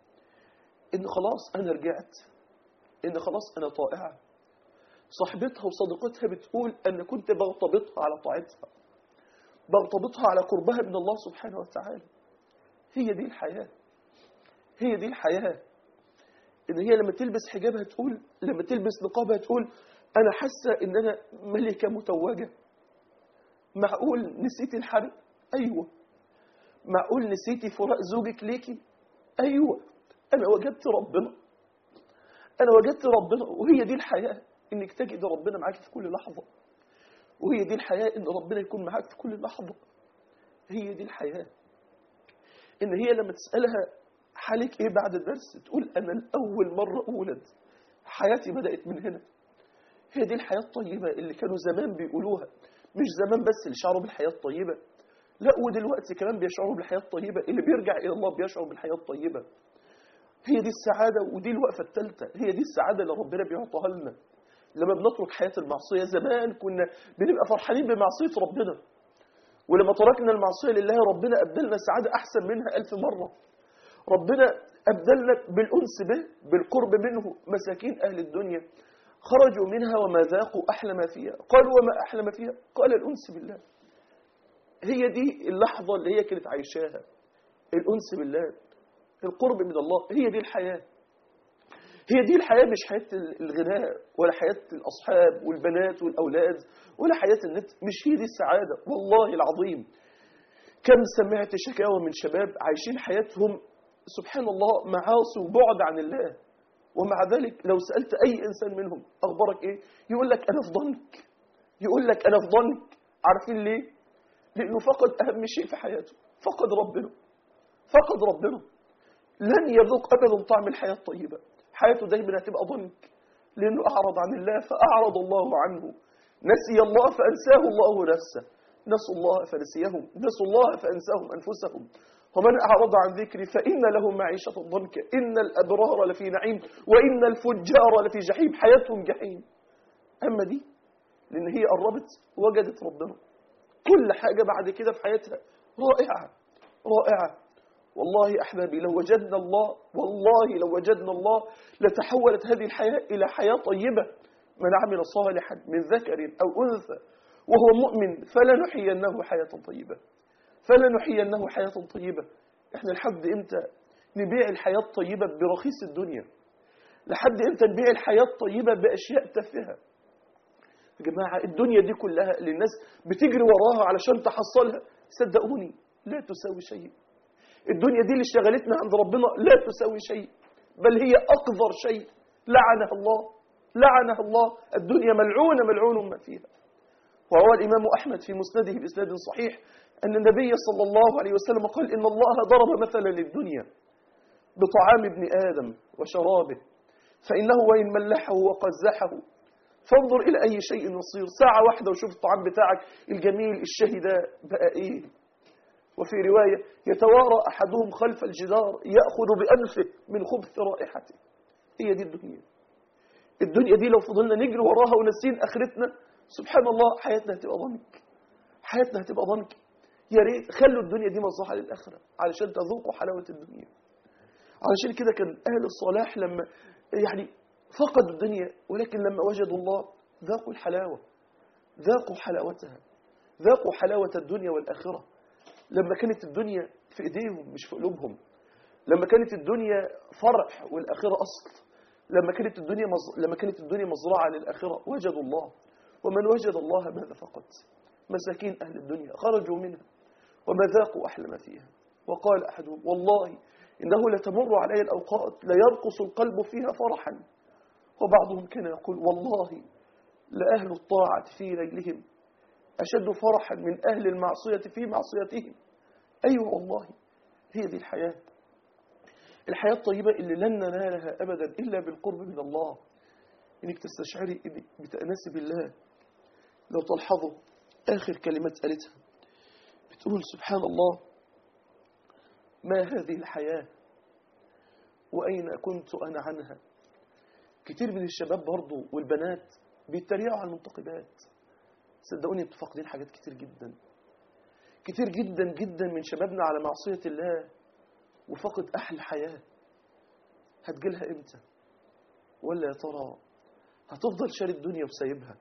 إن خلاص أنا رجعت، إن خلاص أنا طائعة. صاحبتها وصديقتها بتقول أن كنت بغتبطها على طاعتها، بغتبطها على قربها من الله سبحانه وتعالى. هي دي الحياة، هي دي الحياة. إن هي لما تلبس حجابها تقول، لما تلبس نقابها تقول أنا حاسة إن أنا ملكة متوجة. معقول نسيتي الحرب؟ أيوة. معقول نسيتي فراق زوجك ليكي؟ أيوة. أنا وجدت ربنا، أنا وجدت ربنا. وهي دي الحياة، إنك تجد ربنا معاك في كل لحظة. وهي دي الحياة، إن ربنا يكون معاك في كل لحظة. هي دي الحياة. إن هي لما تسألها حالك إيه بعد الدرس تقول أنا الأول مرة أولد، حياتي بدأت من هنا. هي دي الحياة الطيبة اللي كانوا زمان بيقولوها. مش زمان بس اللي شعروا بالحياة الطيبة، لا، ودلوقتي كمان بيشعروا بالحياة الطيبة. اللي بيرجع إلى الله بيشعر بالحياة الطيبة. هي دي السعادة. ودي الوقفة الثالثة، هي دي السعادة اللي ربنا بيعطيها لنا لما بنترك حياة المعصية. زمان كنا بنبقى فرحانين بمعصية ربنا، ولما تركنا المعصية لله ربنا أبدلنا سعادة أحسن منها 1000 مرة. ربنا أبدلنا بالأنس به، بالقرب منه. مساكين أهل الدنيا خرجوا منها وما ذاقوا أحلى ما فيها. قالوا وما أحلى ما فيها؟ قال الأنس بالله. هي دي اللحظة اللي هي كانت عايشاها، الأنس بالله، القرب من الله. هي دي الحياة. هي دي الحياة، مش حياة الغناء ولا حياة الأصحاب والبنات والأولاد ولا حياة النت. مش هي دي السعادة والله العظيم. كم سمعت شكاوى من شباب عايشين حياتهم سبحان الله معاصي وبعد عن الله، ومع ذلك لو سألت أي إنسان منهم أخبارك إيه يقول لك أنا في ضنك، يقول لك أنا في ضنك. عارفين ليه؟ لأنه فقد أهم شيء في حياته، فقد ربنا، فقد ربنا. لن يذوق أبدا طعم الحياة الطيبة. حياته دايما هتبقى ضنك، لأنه أعرض عن الله فأعرض الله عنه. نسي الله فأنساه الله نفسه، نسوا الله فنسيهم، نسوا الله فأنساهم أنفسهم. ومن أعرض عن ذكري فإن له معيشة ضنكا إن الأبرار لفي نعيم وإن الفجار لفي جحيم. حياتهم جحيم. أما دي لأن هي قربت وجدت ربنا، كل حاجة بعد كده في حياتها رائعة رائعة. والله أحبابي لو وجدنا الله، والله لو وجدنا الله لتحولت هذه الحياة إلى حياة طيبة. من عمل صالحا من ذكر أو أنثى وهو مؤمن فلنحيينه حياة طيبة، فلنحيينه حياة طيبة. احنا لحد امتى نبيع الحياة الطيبة برخيص الدنيا؟ لحد امتى نبيع الحياة الطيبة بأشياء تافهة؟ يا جماعة الدنيا دي كلها اللي الناس بتجري وراها علشان تحصلها، صدقوني لا تساوي شيء. الدنيا دي اللي اشتغلتنا عند ربنا لا تساوي شيء، بل هي أقذر شيء. لعنها الله، لعنها الله. الدنيا ملعونة ملعون ما فيها. وروى الإمام أحمد في مسنده بإسناد صحيح أن النبي صلى الله عليه وسلم قال إن الله ضرب مثلا للدنيا بطعام ابن آدم وشرابه، فإنه وإن ملحه وقزحه فانظر إلى أي شيء يصير. ساعة واحدة وشوف الطعام بتاعك الجميل الشهي ده بقى إيه. وفي رواية يتوارى أحدهم خلف الجدار يأخذ بأنفه من خبث رائحته. هي دي الدنيا. الدنيا دي لو فضلنا نجري وراها ونسين آخرتنا سبحان الله حياتنا هتبقى ضنك، حياتنا هتبقى ضنك. يا ريت خلوا الدنيا دي مصلحة للآخرة علشان تذوقوا حلاوة الدنيا. علشان كده كان أهل الصلاح لما يعني فقدوا الدنيا ولكن لما وجدوا الله ذاقوا الحلاوة، ذاقوا حلاوتها، ذاقوا حلاوة الدنيا والآخرة. لما كانت الدنيا في إيديهم مش في قلوبهم، لما كانت الدنيا فرع والآخرة أصل، لما كانت الدنيا مزرعة للآخرة وجدوا الله. ومن وجد الله ماذا فقد؟ مساكين أهل الدنيا خرجوا منها وما ذاقوا أحلى ما فيها. وقال أحدهم والله إنه لتمر علي الأوقات لا يرقص القلب فيها فرحا. وبعضهم كان يقول والله لأهل الطاعة في ليلهم أشد فرحا من أهل المعصية في معصيتهم. أيوة والله هي دي الحياة، الحياة الطيبة اللي لن ننالها أبدا إلا بالقرب من الله، إنك تستشعري إنك بتأنسي بالله. لو تلحظوا آخر كلمات قالتها بتقول سبحان الله ما هذه الحياة وأين كنت أنا عنها. كتير من الشباب برضو والبنات بيتريقوا على المنتقبات. صدقوني انتوا فاقدين حاجات كتير جدا، كتير جدا جدا من شبابنا على معصية الله وفقد أحلى حياة. هتجيلها إمتى؟ ولا يا ترى هتفضل شاري الدنيا وسايبها؟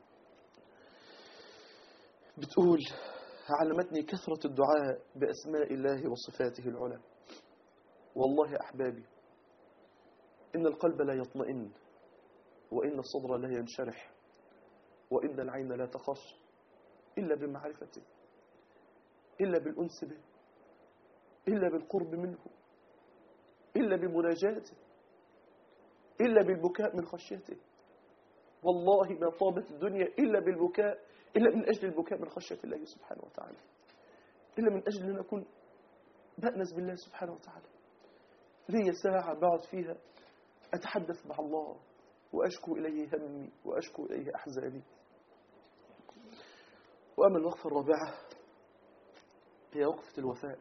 بتقول علمتني كثرة الدعاء بأسماء الله وصفاته العلى. والله يا أحبابي إن القلب لا يطمئن وإن الصدر لا ينشرح وإن العين لا تخش إلا بمعرفته، إلا بالأنس به، إلا بالقرب منه، إلا بمناجاته، إلا بالبكاء من خشيته. والله ما طابت الدنيا إلا بالبكاء، إلا من أجل البكاء من خشية الله سبحانه وتعالى، إلا من أجل أن أكون بأنس بالله سبحانه وتعالى. لي ساعة بقعد فيها أتحدث مع الله وأشكو إليه همي وأشكو إليه أحزاني. وأما الوقفة الرابعة هي وقفة الوفاء.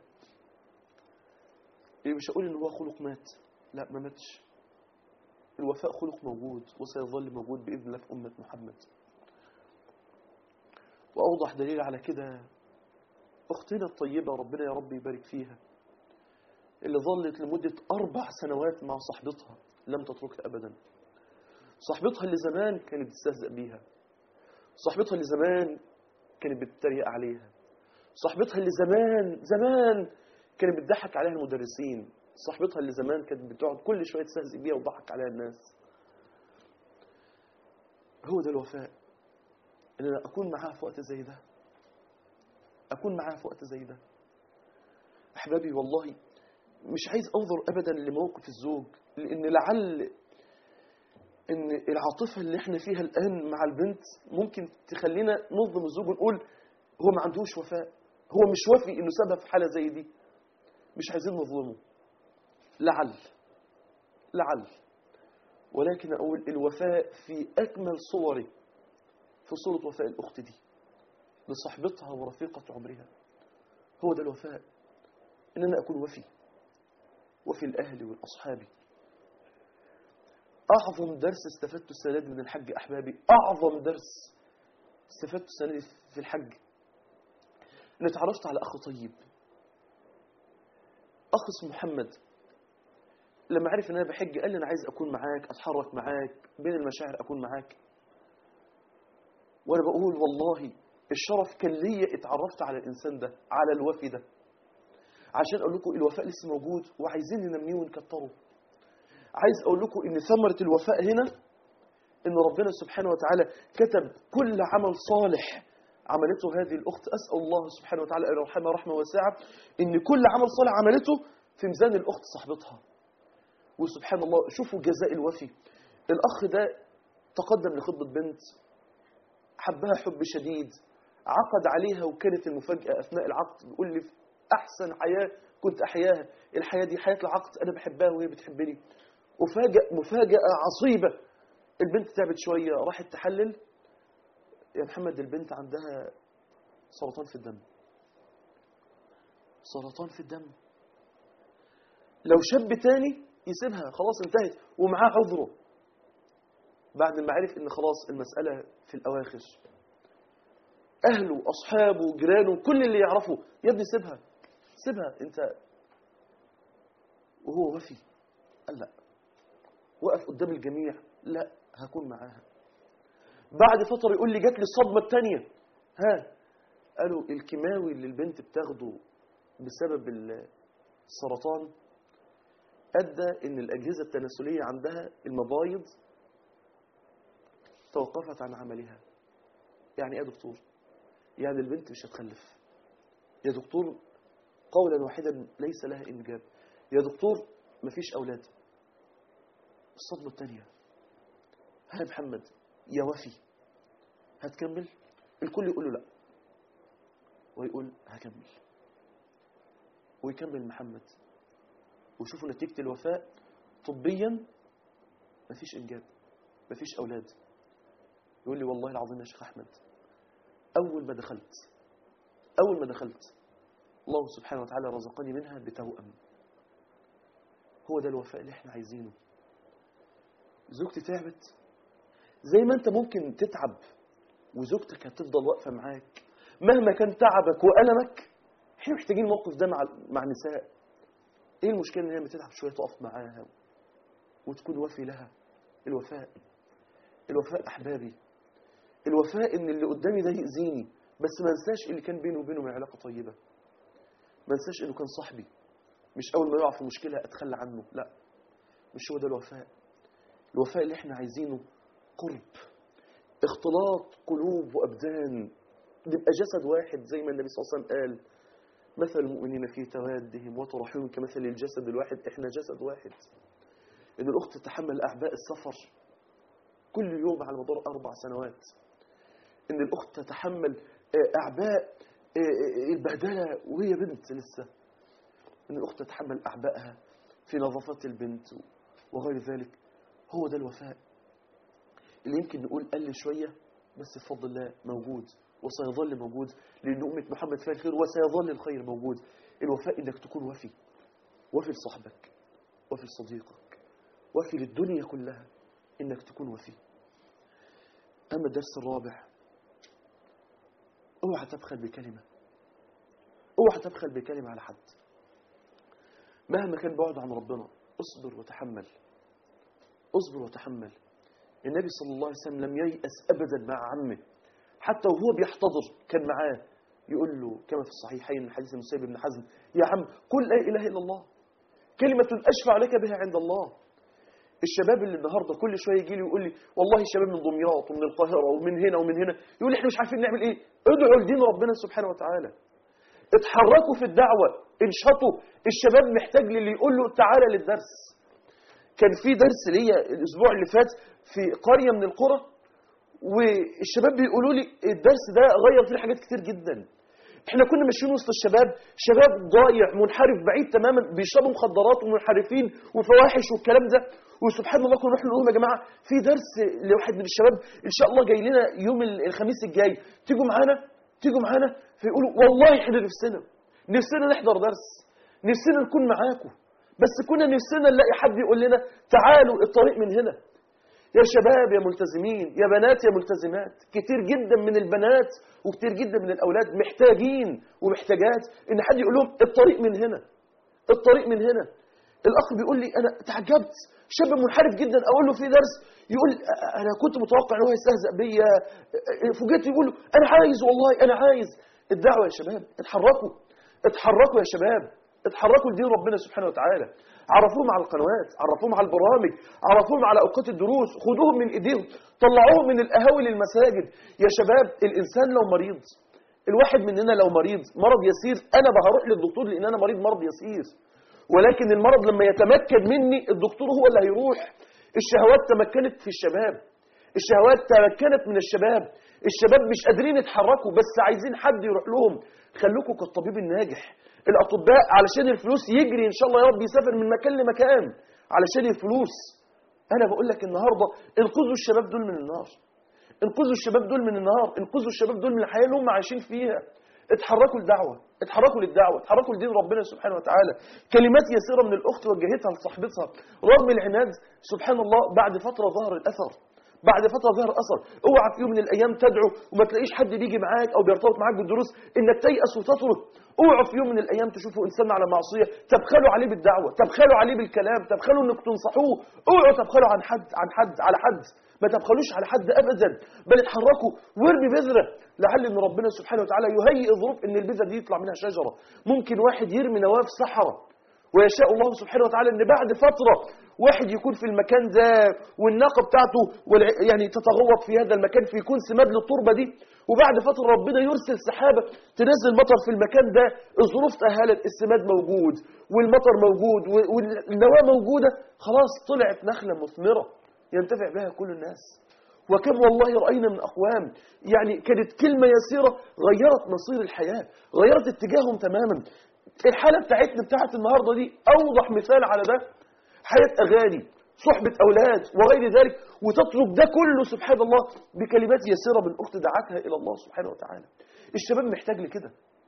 اللي مش هقول إن هو خلق مات، لا ما ماتش. الوفاء خلق موجود وسيظل موجود بإذن الله في أمة محمد. وأوضح دليل على كده أختنا الطيبة ربنا يا رب يبارك فيها، اللي ظلت لمدة 4 سنوات مع صاحبتها لم تتركها أبدا. صاحبتها اللي زمان كانت بتستهزأ بيها، صاحبتها اللي زمان كانت بتتريق عليها، صاحبتها اللي زمان كانت بتضحك عليها المدرسين، صاحبتها اللي زمان كانت بتقعد كل شوية تستهزئ بيها وتضحك عليها الناس. هو ده الوفاء، إن أنا أكون معاها في وقت زي ده، أكون معاها في وقت زي ده. أحبابي والله مش عايز أنظر أبدا لموقف الزوج، لأن لعل إن العاطفة اللي احنا فيها الآن مع البنت ممكن تخلينا نظلم الزوج ونقول هو ما عندوش وفاء، هو مش وفي إنه سبب في حالة زي دي. مش عايزين نظلمه، لعل ولكن أقول الوفاء في أكمل صوره في صورة وفاء الأخت دي لصاحبتها ورفيقة عمرها. هو ده الوفاء، إن أنا أكون وفي الأهل والأصحاب. أعظم درس استفدته السنة دي من الحج أحبابي، أعظم درس استفدته السنة دي في الحج، أنا اتعرفت على أخ طيب، أخ اسمه محمد. لما عرف أن أنا بحج قال لي أنا عايز أكون معاك، أتحرك معاك بين المشاعر، أكون معاك. وأنا بقول والله الشرف كان ليا اتعرفت على الإنسان ده، على الوفي ده، عشان أقول لكم الوفاء لسه موجود وعايزين ننميه ونكتره. عايز أقول لكم إن ثمرة الوفاء هنا إن ربنا سبحانه وتعالى كتب كل عمل صالح عملته هذه الأخت. أسأل الله سبحانه وتعالى أن يرحمها رحمة واسعة، إن كل عمل صالح عملته في ميزان الأخت صاحبتها. وسبحان الله شوفوا جزاء الوفي. الأخ ده تقدم لخطبة بنت، حبها حب شديد، عقد عليها، وكانت المفاجأة أثناء العقد بيقول لي أحسن حياة كنت أحياها الحياة دي، حياة العقد، أنا بحبها وهي بتحبني. مفاجأة عصيبة، البنت تعبت شوية، راحت تحلل، يا محمد البنت عندها سرطان في الدم. سرطان في الدم. لو شاب تاني يسيبها خلاص انتهت ومعاه عذره، بعد ما عرف ان خلاص المسألة في الأواخر. أهله أصحابه جيرانه كل اللي يعرفه، يا ابني سيبها انت. وهو وفي، قال لا، وقف قدام الجميع، لا هكون معاها. بعد فترة يقول لي جات لي الصدمة التانية، قالوا الكيماوي اللي البنت بتاخده بسبب السرطان أدى إن الأجهزة التناسلية عندها المبايض توقفت عن عملها. يعني إيه يا دكتور؟ يعني البنت مش هتخلف. يا دكتور قولا واحدا ليس لها إنجاب. يا دكتور مفيش أولاد. الصدمة الثانية، يا محمد يا وفي هتكمل؟ الكل يقول له لا، ويقول هكمل، ويكمل محمد. وشوفوا نتيجة الوفاء طبيا، مفيش إنجاب، مفيش أولاد. يقول لي والله العظيم يا شيخ أحمد، أول ما دخلت الله سبحانه وتعالى رزقني منها بتوأم. هو ده الوفاء اللي احنا عايزينه. زوجتي تعبت، زي ما انت ممكن تتعب وزوجتك هتفضل واقفة معاك مهما كان تعبك وألمك. احنا محتاجين الموقف ده مع النساء. ايه المشكلة ان هي بتتعب شوية تقف معاها وتكون وفي لها؟ الوفاء أحبابي، الوفاء ان اللي قدامي ده يأذيني بس ما انساش اللي كان بينه وبينه من علاقة طيبة، ما انساش انه كان صاحبي، مش اول ما يقع في مشكلة اتخلى عنه. لا، مش هو ده الوفاء. الوفاء اللي احنا عايزينه قرب، اختلاط قلوب وأبدان، نبقى جسد واحد زي ما النبي صلى الله عليه وسلم قال مثل المؤمنين في توادهم وتراحمهم كمثل الجسد الواحد. احنا جسد واحد. ان الأخت تتحمل أعباء السفر كل يوم على مدار 4 سنوات، ان الأخت تتحمل أعباء البهدلة وهي بنت لسه، ان الأخت تتحمل أعبائها في نظافة البنت وغير ذلك. هو ده الوفاء اللي يمكن نقول قل شوية، بس بفضل الله موجود وسيظل موجود، لأن أمة محمد فيها الخير وسيظل الخير موجود. الوفاء إنك تكون وفي لصاحبك، وفي لصديقك، وفي للدنيا كلها، إنك تكون وفي. أما الدرس الرابع، اوعى تبخل بكلمة على حد مهما كان بعد عن ربنا. اصبر وتحمل. النبي صلى الله عليه وسلم لم ييأس أبدا مع عمه، حتى وهو بيحتضر كان معاه يقول له كما في الصحيحين حديث المسيب بن حزم: يا عم قل لا إله إلا الله، كلمة أشفع لك بها عند الله. الشباب اللي النهاردة كل شوية يجي لي ويقول لي والله الشباب من دمياط ومن القاهرة ومن هنا يقول لي احنا مش عارفين نعمل ايه. ادعوا لدين ربنا سبحانه وتعالى، اتحركوا في الدعوة، انشطوا. الشباب محتاج للي يقول له تعالى للدرس. كان في درس ليا الأسبوع اللي فات في قرية من القرى، والشباب بيقولوا لي الدرس ده غير فيه حاجات كتير جدا. احنا كنا ماشيين وسط الشباب، شباب ضايع منحرف بعيد تماما، بيشربوا مخدرات ومنحرفين وفواحش والكلام ده. وسبحان الله كنا نروح نقول لهم يا جماعه في درس لواحد من الشباب ان شاء الله جاي لنا يوم الخميس الجاي، تيجوا معانا. فيقولوا والله احنا نفسنا نحضر درس. نفسنا نكون معاكم، بس كنا نفسنا نلاقي حد يقول لنا تعالوا الطريق من هنا. يا شباب يا ملتزمين، يا بنات يا ملتزمات، كتير جدا من البنات وكتير جدا من الأولاد محتاجين ومحتاجات إن حد يقول لهم الطريق من هنا، الطريق من هنا. الأخ بيقول لي أنا تعجبت، شاب منحرف جدا، أقول له في درس يقول أنا كنت متوقع إن هو يستهزأ بيا، فوجئت يقول له أنا عايز، والله أنا عايز. الدعوة يا شباب، اتحركوا اتحركوا يا شباب، اتحركوا لدين ربنا سبحانه وتعالى. عرفوهم على القنوات، عرفوهم على البرامج، عرفوهم على أوقات الدروس، خدوهم من إيديهم، طلعوهم من القهاوي للمساجد. يا شباب الإنسان لو مريض، الواحد مننا لو مريض مرض يسير، أنا هروح للدكتور لأن أنا مريض مرض يسير، ولكن المرض لما يتمكن مني الدكتور هو اللي هيروح. الشهوات تمكنت في الشباب، الشهوات تمكنت من الشباب، الشباب مش قادرين يتحركوا بس عايزين حد يروح لهم. خلوكوا كالطبيب الناجح. الأطباء علشان الفلوس يجري إن شاء الله يا رب يسافر من مكان لمكان علشان الفلوس. أنا بقول لك النهاردة انقذوا الشباب دول من النار، انقذوا الشباب دول من النار، انقذوا الشباب دول من الحياة اللي هم عايشين فيها. اتحركوا للدعوة، اتحركوا للدعوة، اتحركوا لدين ربنا سبحانه وتعالى. كلمات يسيرة من الأخت وجهتها لصاحبتها رغم العناد، سبحان الله بعد فترة ظهر الأثر، بعد فترة ظهر أثر. اوعى في يوم من الأيام تدعو وما تلاقيش حد بيجي معاك أو بيرتبط معاك بالدروس إنك تيأس وتترك. اوعى في يوم من الأيام تشوفوا إنسان على معصية تبخلوا عليه بالدعوة، تبخلوا عليه بالكلام، تبخلوا إنك تنصحوه. اوعوا تبخلوا عن حد على حد، ما تبخلوش على حد أبدا، بل اتحركوا وارمي بذرة لعل إن ربنا سبحانه وتعالى يهيئ ظروف إن البذرة دي يطلع منها شجرة. ممكن واحد يرمي نواة في صحراء، ويشاء الله سبحانه وتعالى ان بعد فترة واحد يكون في المكان ده والناقة بتاعته يعني تتغوط في هذا المكان فيكون سماد للتربة دي، وبعد فترة ربنا يرسل سحابة تنزل مطر في المكان ده، الظروف تأهلت، السماد موجود والمطر موجود والنواة موجودة، خلاص طلعت نخلة مثمرة ينتفع بها كل الناس. وكم والله رأينا من أقوام يعني كانت كلمة يسيرة غيرت مصير الحياة، غيرت اتجاههم تماما. الحالة بتاعت النهاردة دي أوضح مثال على ده. حياة أغاني، صحبة أولاد وغير ذلك، وتترك ده كله سبحان الله بكلمات يسيرة من أخت دعتها إلى الله سبحانه وتعالى. الشباب محتاج لكده،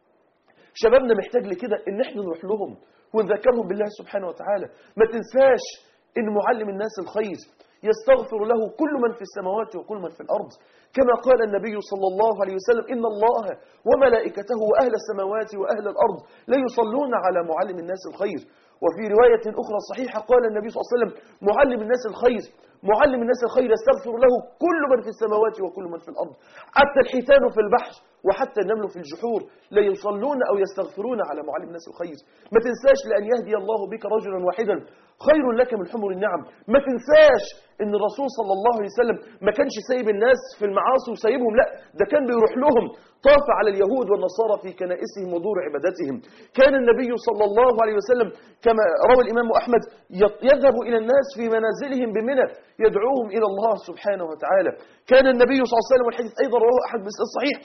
شبابنا محتاج لكده، إن احنا نروح لهم ونذكرهم بالله سبحانه وتعالى. ما تنساش إن معلم الناس الخير يستغفر له كل من في السماوات وكل من في الأرض، كما قال النبي صلى الله عليه وسلم إن الله وملائكته وأهل السماوات وأهل الأرض لا يصلون على معلم الناس الخير. وفي رواية أخرى صحيحة قال النبي صلى الله عليه وسلم معلم الناس الخير، معلم الناس الخير يستغفر له كل من في السماوات وكل من في الأرض، حتى الحيتان في البحر وحتى النمل في الجحور لا يصلون أو يستغفرون على معلم الناس الخير. ما تنساش لأن يهدي الله بك رجلا واحدا خير لك من حمر النعم. ما تنساش ان الرسول صلى الله عليه وسلم ما كانش سايب الناس في المعاصي وسايبهم، لا ده كان بيروح لهم، طاف على اليهود والنصارى في كنائسهم ودور عبادتهم. كان النبي صلى الله عليه وسلم كما روى الإمام أحمد يذهب إلى الناس في منازلهم بمنى يدعوهم إلى الله سبحانه وتعالى. كان النبي صلى الله عليه وسلم، والحديث أيضا رواه أحد بسند صحيح،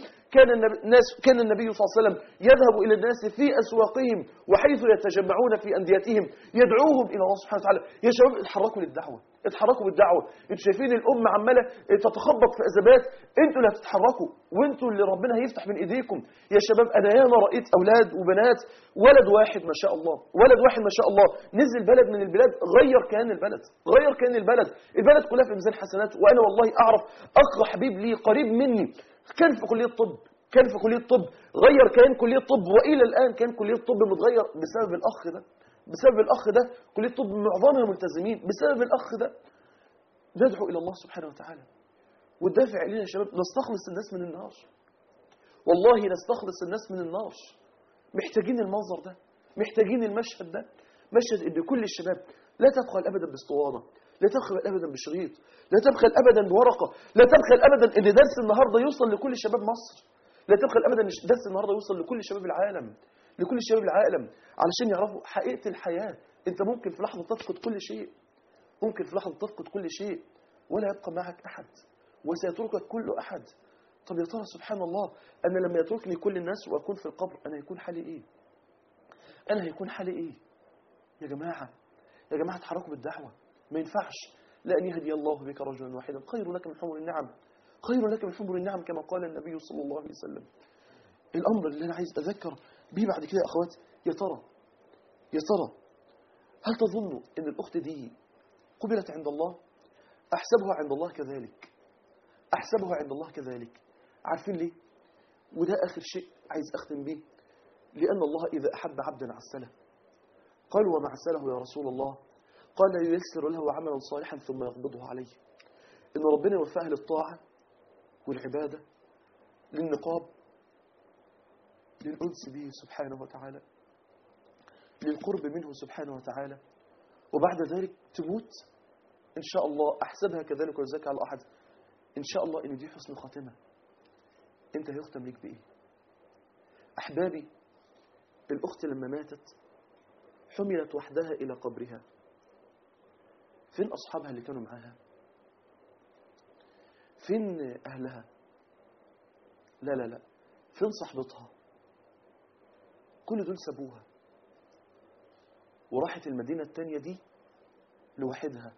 كان النبي صلى الله عليه وسلم يذهب إلى الناس في أسواقهم وحيث يتجمعون في أنديتهم يدعوهم إلى الله سبحانه وتعالى. يا شباب اتحركوا للدعوة، اتحركوا بالدعوة. انتوا شايفين الأمة عمالة تتخبط في أزمات، انتوا اللي هتتحركوا وانتوا اللي ربنا هيفتح من إيديكم. يا شباب أنا ياما رأيت أولاد وبنات، ولد واحد ما شاء الله، ولد واحد ما شاء الله نزل بلد من البلاد غير كيان البلد، غير كيان البلد، البلد كلها في ميزان حسنات. وأنا والله أعرف أخ حبيب لي قريب مني كان في كلية طب، كان في كلية طب غير كيان كلية طب، وإلى الآن كان كلية طب متغير بسبب الأخ ده، بسبب الأخ ده. كلية طب معظمها ملتزمين بسبب الأخ ده. ندعو إلى الله سبحانه وتعالى والدافع إلينا يا شباب نستخلص الناس من النار، والله نستخلص الناس من النار. محتاجين المنظر ده، محتاجين المشهد ده، مشهد إن كل الشباب لا تبخل أبدا باسطوانة، لا تبخل أبدا بشريط، لا تبخل أبدا بورقة، لا تبخل أبدا إن درس النهاردة يوصل لكل شباب مصر، لا تبخل أبدا إن درس النهاردة يوصل لكل شباب العالم، لكل شباب العالم، علشان يعرفوا حقيقة الحياة. أنت ممكن في لحظة تفقد كل شيء، ممكن في لحظة تفقد كل شيء ولا يبقى معك أحد وسيتركك كل أحد. طب يا ترى سبحان الله أنا لما يتركني كل الناس وأكون في القبر أنا هيكون حالي إيه؟ أنا هيكون حالي إيه؟ يا جماعة يا جماعة اتحركوا بالدعوة، ما ينفعش لأن يهدي الله بك رجلا واحدا خير لك من حمر النعم، خير لك من حمر النعم كما قال النبي صلى الله عليه وسلم. الأمر اللي أنا عايز أذكر بيه بعد كده يا أخوات، يا ترى يا ترى هل تظن أن الأخت دي قبلت عند الله؟ أحسبها عند الله كذلك، أحسبها عند الله كذلك. عارفين ليه؟ وده آخر شيء عايز أختم به. لأن الله إذا أحب عبدا عسله. قال وما عسله يا رسول الله؟ قال ييسر له عملا صالحا ثم يقبضه عليه. إن ربنا يوفقها للطاعة والعبادة، للنقاب، للأنس به سبحانه وتعالى، للقرب منه سبحانه وتعالى، وبعد ذلك تموت إن شاء الله. أحسبها كذلك وجزاك على أحد إن شاء الله إن دي حسن خاتمة. أنت هيختم لك بإيه؟ أحبابي، الأخت لما ماتت حملت وحدها إلى قبرها. فين أصحابها اللي كانوا معاها؟ فين أهلها؟ لا لا لا، فين صحبتها؟ كل دول سابوها وراحت المدينة التانية دي لوحدها.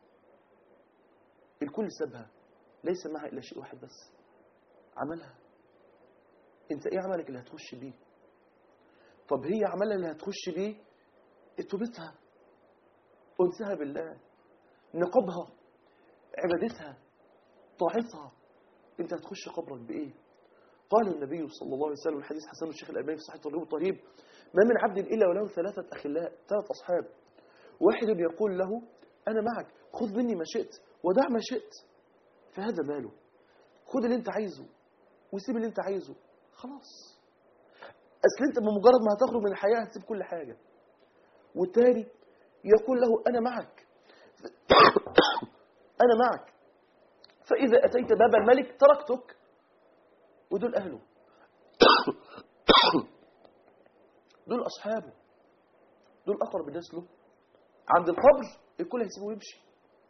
الكل سابها، ليس معها إلا شيء واحد بس، عملها. انت ايه عملك اللي هتخش بيه؟ طب هي عملها اللي هتخش بيه توبتها، أنسها بالله، نقابها، عبادتها، طاعتها. انت هتخش قبرك بإيه؟ قال النبي صلى الله عليه وسلم الحديث حسن الشيخ الألباني في صحيح الترغيب والترهيب: ما من عبد إلا وله ثلاثة أخلاء، ثلاث أصحاب. واحد يقول له أنا معك، خذ مني ما شئت ودع ما شئت، فهذا ماله. خذ اللي انت عايزه وسيب اللي انت عايزه، خلاص. أصل انت بمجرد ما هتخرج من الحياة هتسيب كل حاجة. والتالي يقول له أنا معك أنا معك، فإذا أتيت باب الملك تركتك. ودول أهله دول أصحابه، دول أقرب الناس له. عند القبر الكل هيسيبه ويمشي.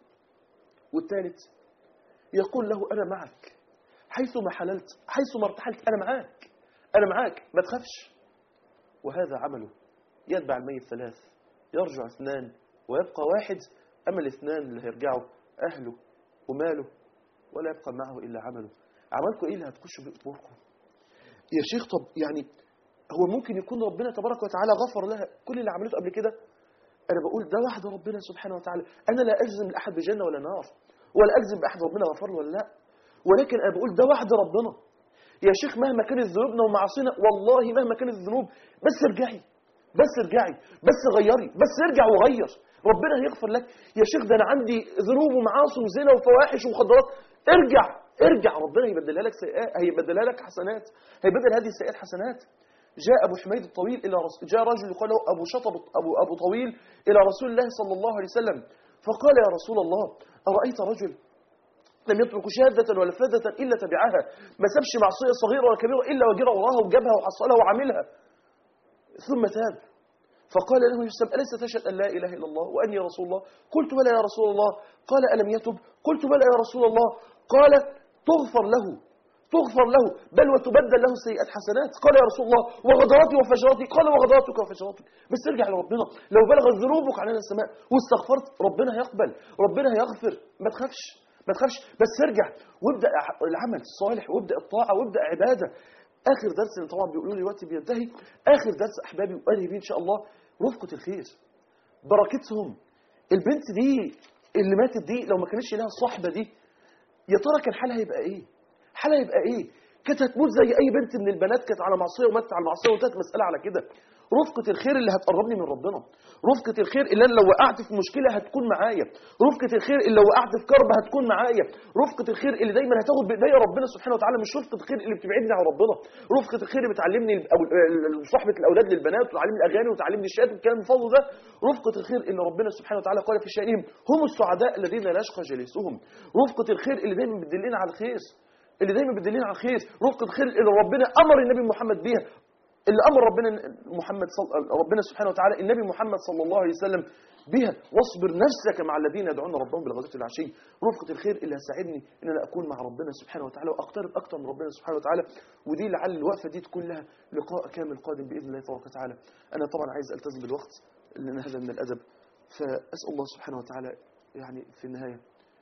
والثالث يقول له أنا معك حيثما حللت، حيثما ارتحلت، أنا معاك، أنا معاك، ما تخافش. وهذا عمله. يتبع الميت ثلاث، يرجع اثنان ويبقى واحد. أما الاثنان اللي هيرجعوا أهله وماله، ولا يبقى معه إلا عمله. عملكم إيه اللي هتخشوا بقبوركم؟ يا شيخ طب يعني هو ممكن يكون ربنا تبارك وتعالى غفر لها كل اللي عملته قبل كده؟ أنا بقول ده وحد ربنا سبحانه وتعالى. أنا لا أجزم لأحد بجنة ولا نار، ولا أجزم بأحد ربنا غفر له ولا لا، ولكن أنا بقول ده وحد ربنا. يا شيخ مهما كانت ذنوبنا ومعاصينا، والله مهما كانت الذنوب، بس ارجعي، بس ارجعي، بس غيري، بس ارجع وغير، ربنا هيغفر لك. يا شيخ ده أنا عندي ذنوب ومعاصي وزنا وفواحش ومخدرات، ارجع ارجع، ربنا هيبدلها لك سيئات، هيبدلها لك حسنات، هيبدل هذه السيئات حسنات. جاء أبو حميد الطويل إلى جاء رجل يقال له أبو شطب أبو طويل إلى رسول الله صلى الله عليه وسلم، فقال يا رسول الله أرأيت رجل لم يترك شهادة ولا فادة إلا تبعها، ما سابش معصية صغيرة ولا كبيرة إلا وجرى وراها وجابها وحصلها وعملها ثم تاب. فقال له يسلم أليس تشهد أن لا إله إلا الله وأني رسول الله؟ قلت بلى يا رسول الله. قال ألم يتب؟ قلت بلى يا رسول الله. قال تغفر له بل وتبدل له سيئات حسنات. قال يا رسول الله وغدراتي وفجراتي؟ قال وغدراتك وفجراتك. بس ارجع لربنا، لو بلغت ذنوبك عنان السماء واستغفرت ربنا هيقبل، ربنا هيغفر، ما تخافش ما تخافش، بس ارجع وابدأ العمل الصالح وابدأ الطاعة وابدأ عبادة. آخر درس اللي طبعا بيقولوا لي وقتي بينتهي، آخر درس أحبابي وأنهي بيه إن شاء الله، رفقة الخير، بركتهم. البنت دي اللي ماتت دي لو ما كانتش لها الصحبة دي، يا ترى كان حالها يبقى إيه؟ حالها يبقى إيه؟ كانت هتموت زي أي بنت من البنات كانت على معصية وماتت على معصية وانتهت مسألة على كده. رفقة الخير اللي هتقربني من ربنا، رفقة الخير اللي أنا لو وقعت في مشكلة هتكون معايا، رفقة الخير اللي لو وقعت في كرب هتكون معايا، رفقة الخير اللي دايما هتاخد بإيديا ربنا سبحانه وتعالى، مش رفقة الخير اللي بتبعدني عن ربنا. رفقة الخير اللي بتعلمني صحبة الأولاد للبنات وتعلمني الأغاني وتعلمني الشهاد والكلام الفاضل ده. رفقة الخير اللي ربنا سبحانه وتعالى قال في شأنهم هم السعداء الذين لا يشقى جليسهم. رفقة الخير اللي دايما بتدلنا على الخير، اللي دايما بتدلنا على الخير. رفقة الخير اللي ربنا أمر النبي محمد بيها، اللي أمر ربنا سبحانه وتعالى النبي محمد صلى الله عليه وسلم بها: واصبر نفسك مع الذين يدعون ربهم بالغداة والعشي. رفقة الخير اللي هتساعدني ان انا اكون مع ربنا سبحانه وتعالى واقترب اكتر من ربنا سبحانه وتعالى. ودي لعل الوقفه دي تكون لها لقاء كامل قادم باذن الله تبارك وتعالى. انا طبعا عايز التزم بالوقت لان هذا من الادب، فاسال الله سبحانه وتعالى يعني في النهايه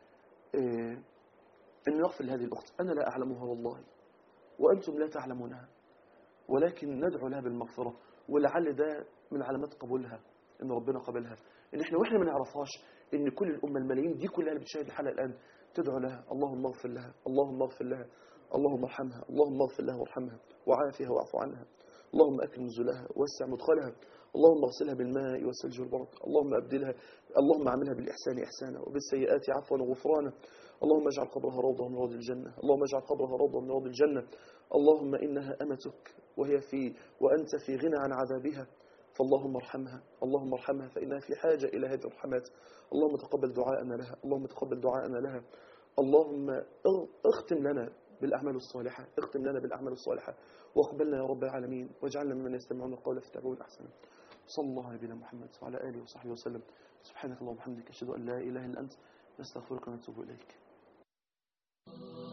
ان يغفر لهذه الاخت. انا لا اعلمها والله وانتم لا تعلمونها، ولكن ندعو لها بالمغفرة، ولعل ده من علامات قبولها ان ربنا قبلها، ان احنا واحنا ما نعرفهاش ان كل الامه الملايين دي كلها اللي بتشاهد الحلقه الان تدعو لها، اللهم اغفر لها، اللهم اغفر لها، اللهم ارحمها، اللهم اغفر لها وارحمها وعافها واعف عنها، اللهم اكرم نزلها ووسع مدخلها، اللهم اغسلها بالماء والثلج والبرد، اللهم ابدلها، اللهم اعملها بالاحسان احسانا وبالسيئات عفوا وغفرانا، اللهم اجعل قبرها روضه من روض الجنه، اللهم اجعل قبرها روضه من روض الجنه، اللهم انها امتك وانت في غنى عن عذابها، فاللهم ارحمها، اللهم ارحمها فإنها في حاجة إلى هذه الرحمات، اللهم تقبل دعاءنا لها، اللهم تقبل دعاءنا لها، اللهم اختم لنا بالأعمال الصالحة، اختم لنا بالأعمال الصالحة واقبلنا يا رب العالمين، واجعلنا ممن يستمعون القول فيتبعون أحسنه. صلى الله على نبينا محمد وعلى آله وصحبه وسلم. سبحانك اللهم وبحمدك أشهد أن لا إله إلا أنت نستغفرك ونتوب إليك.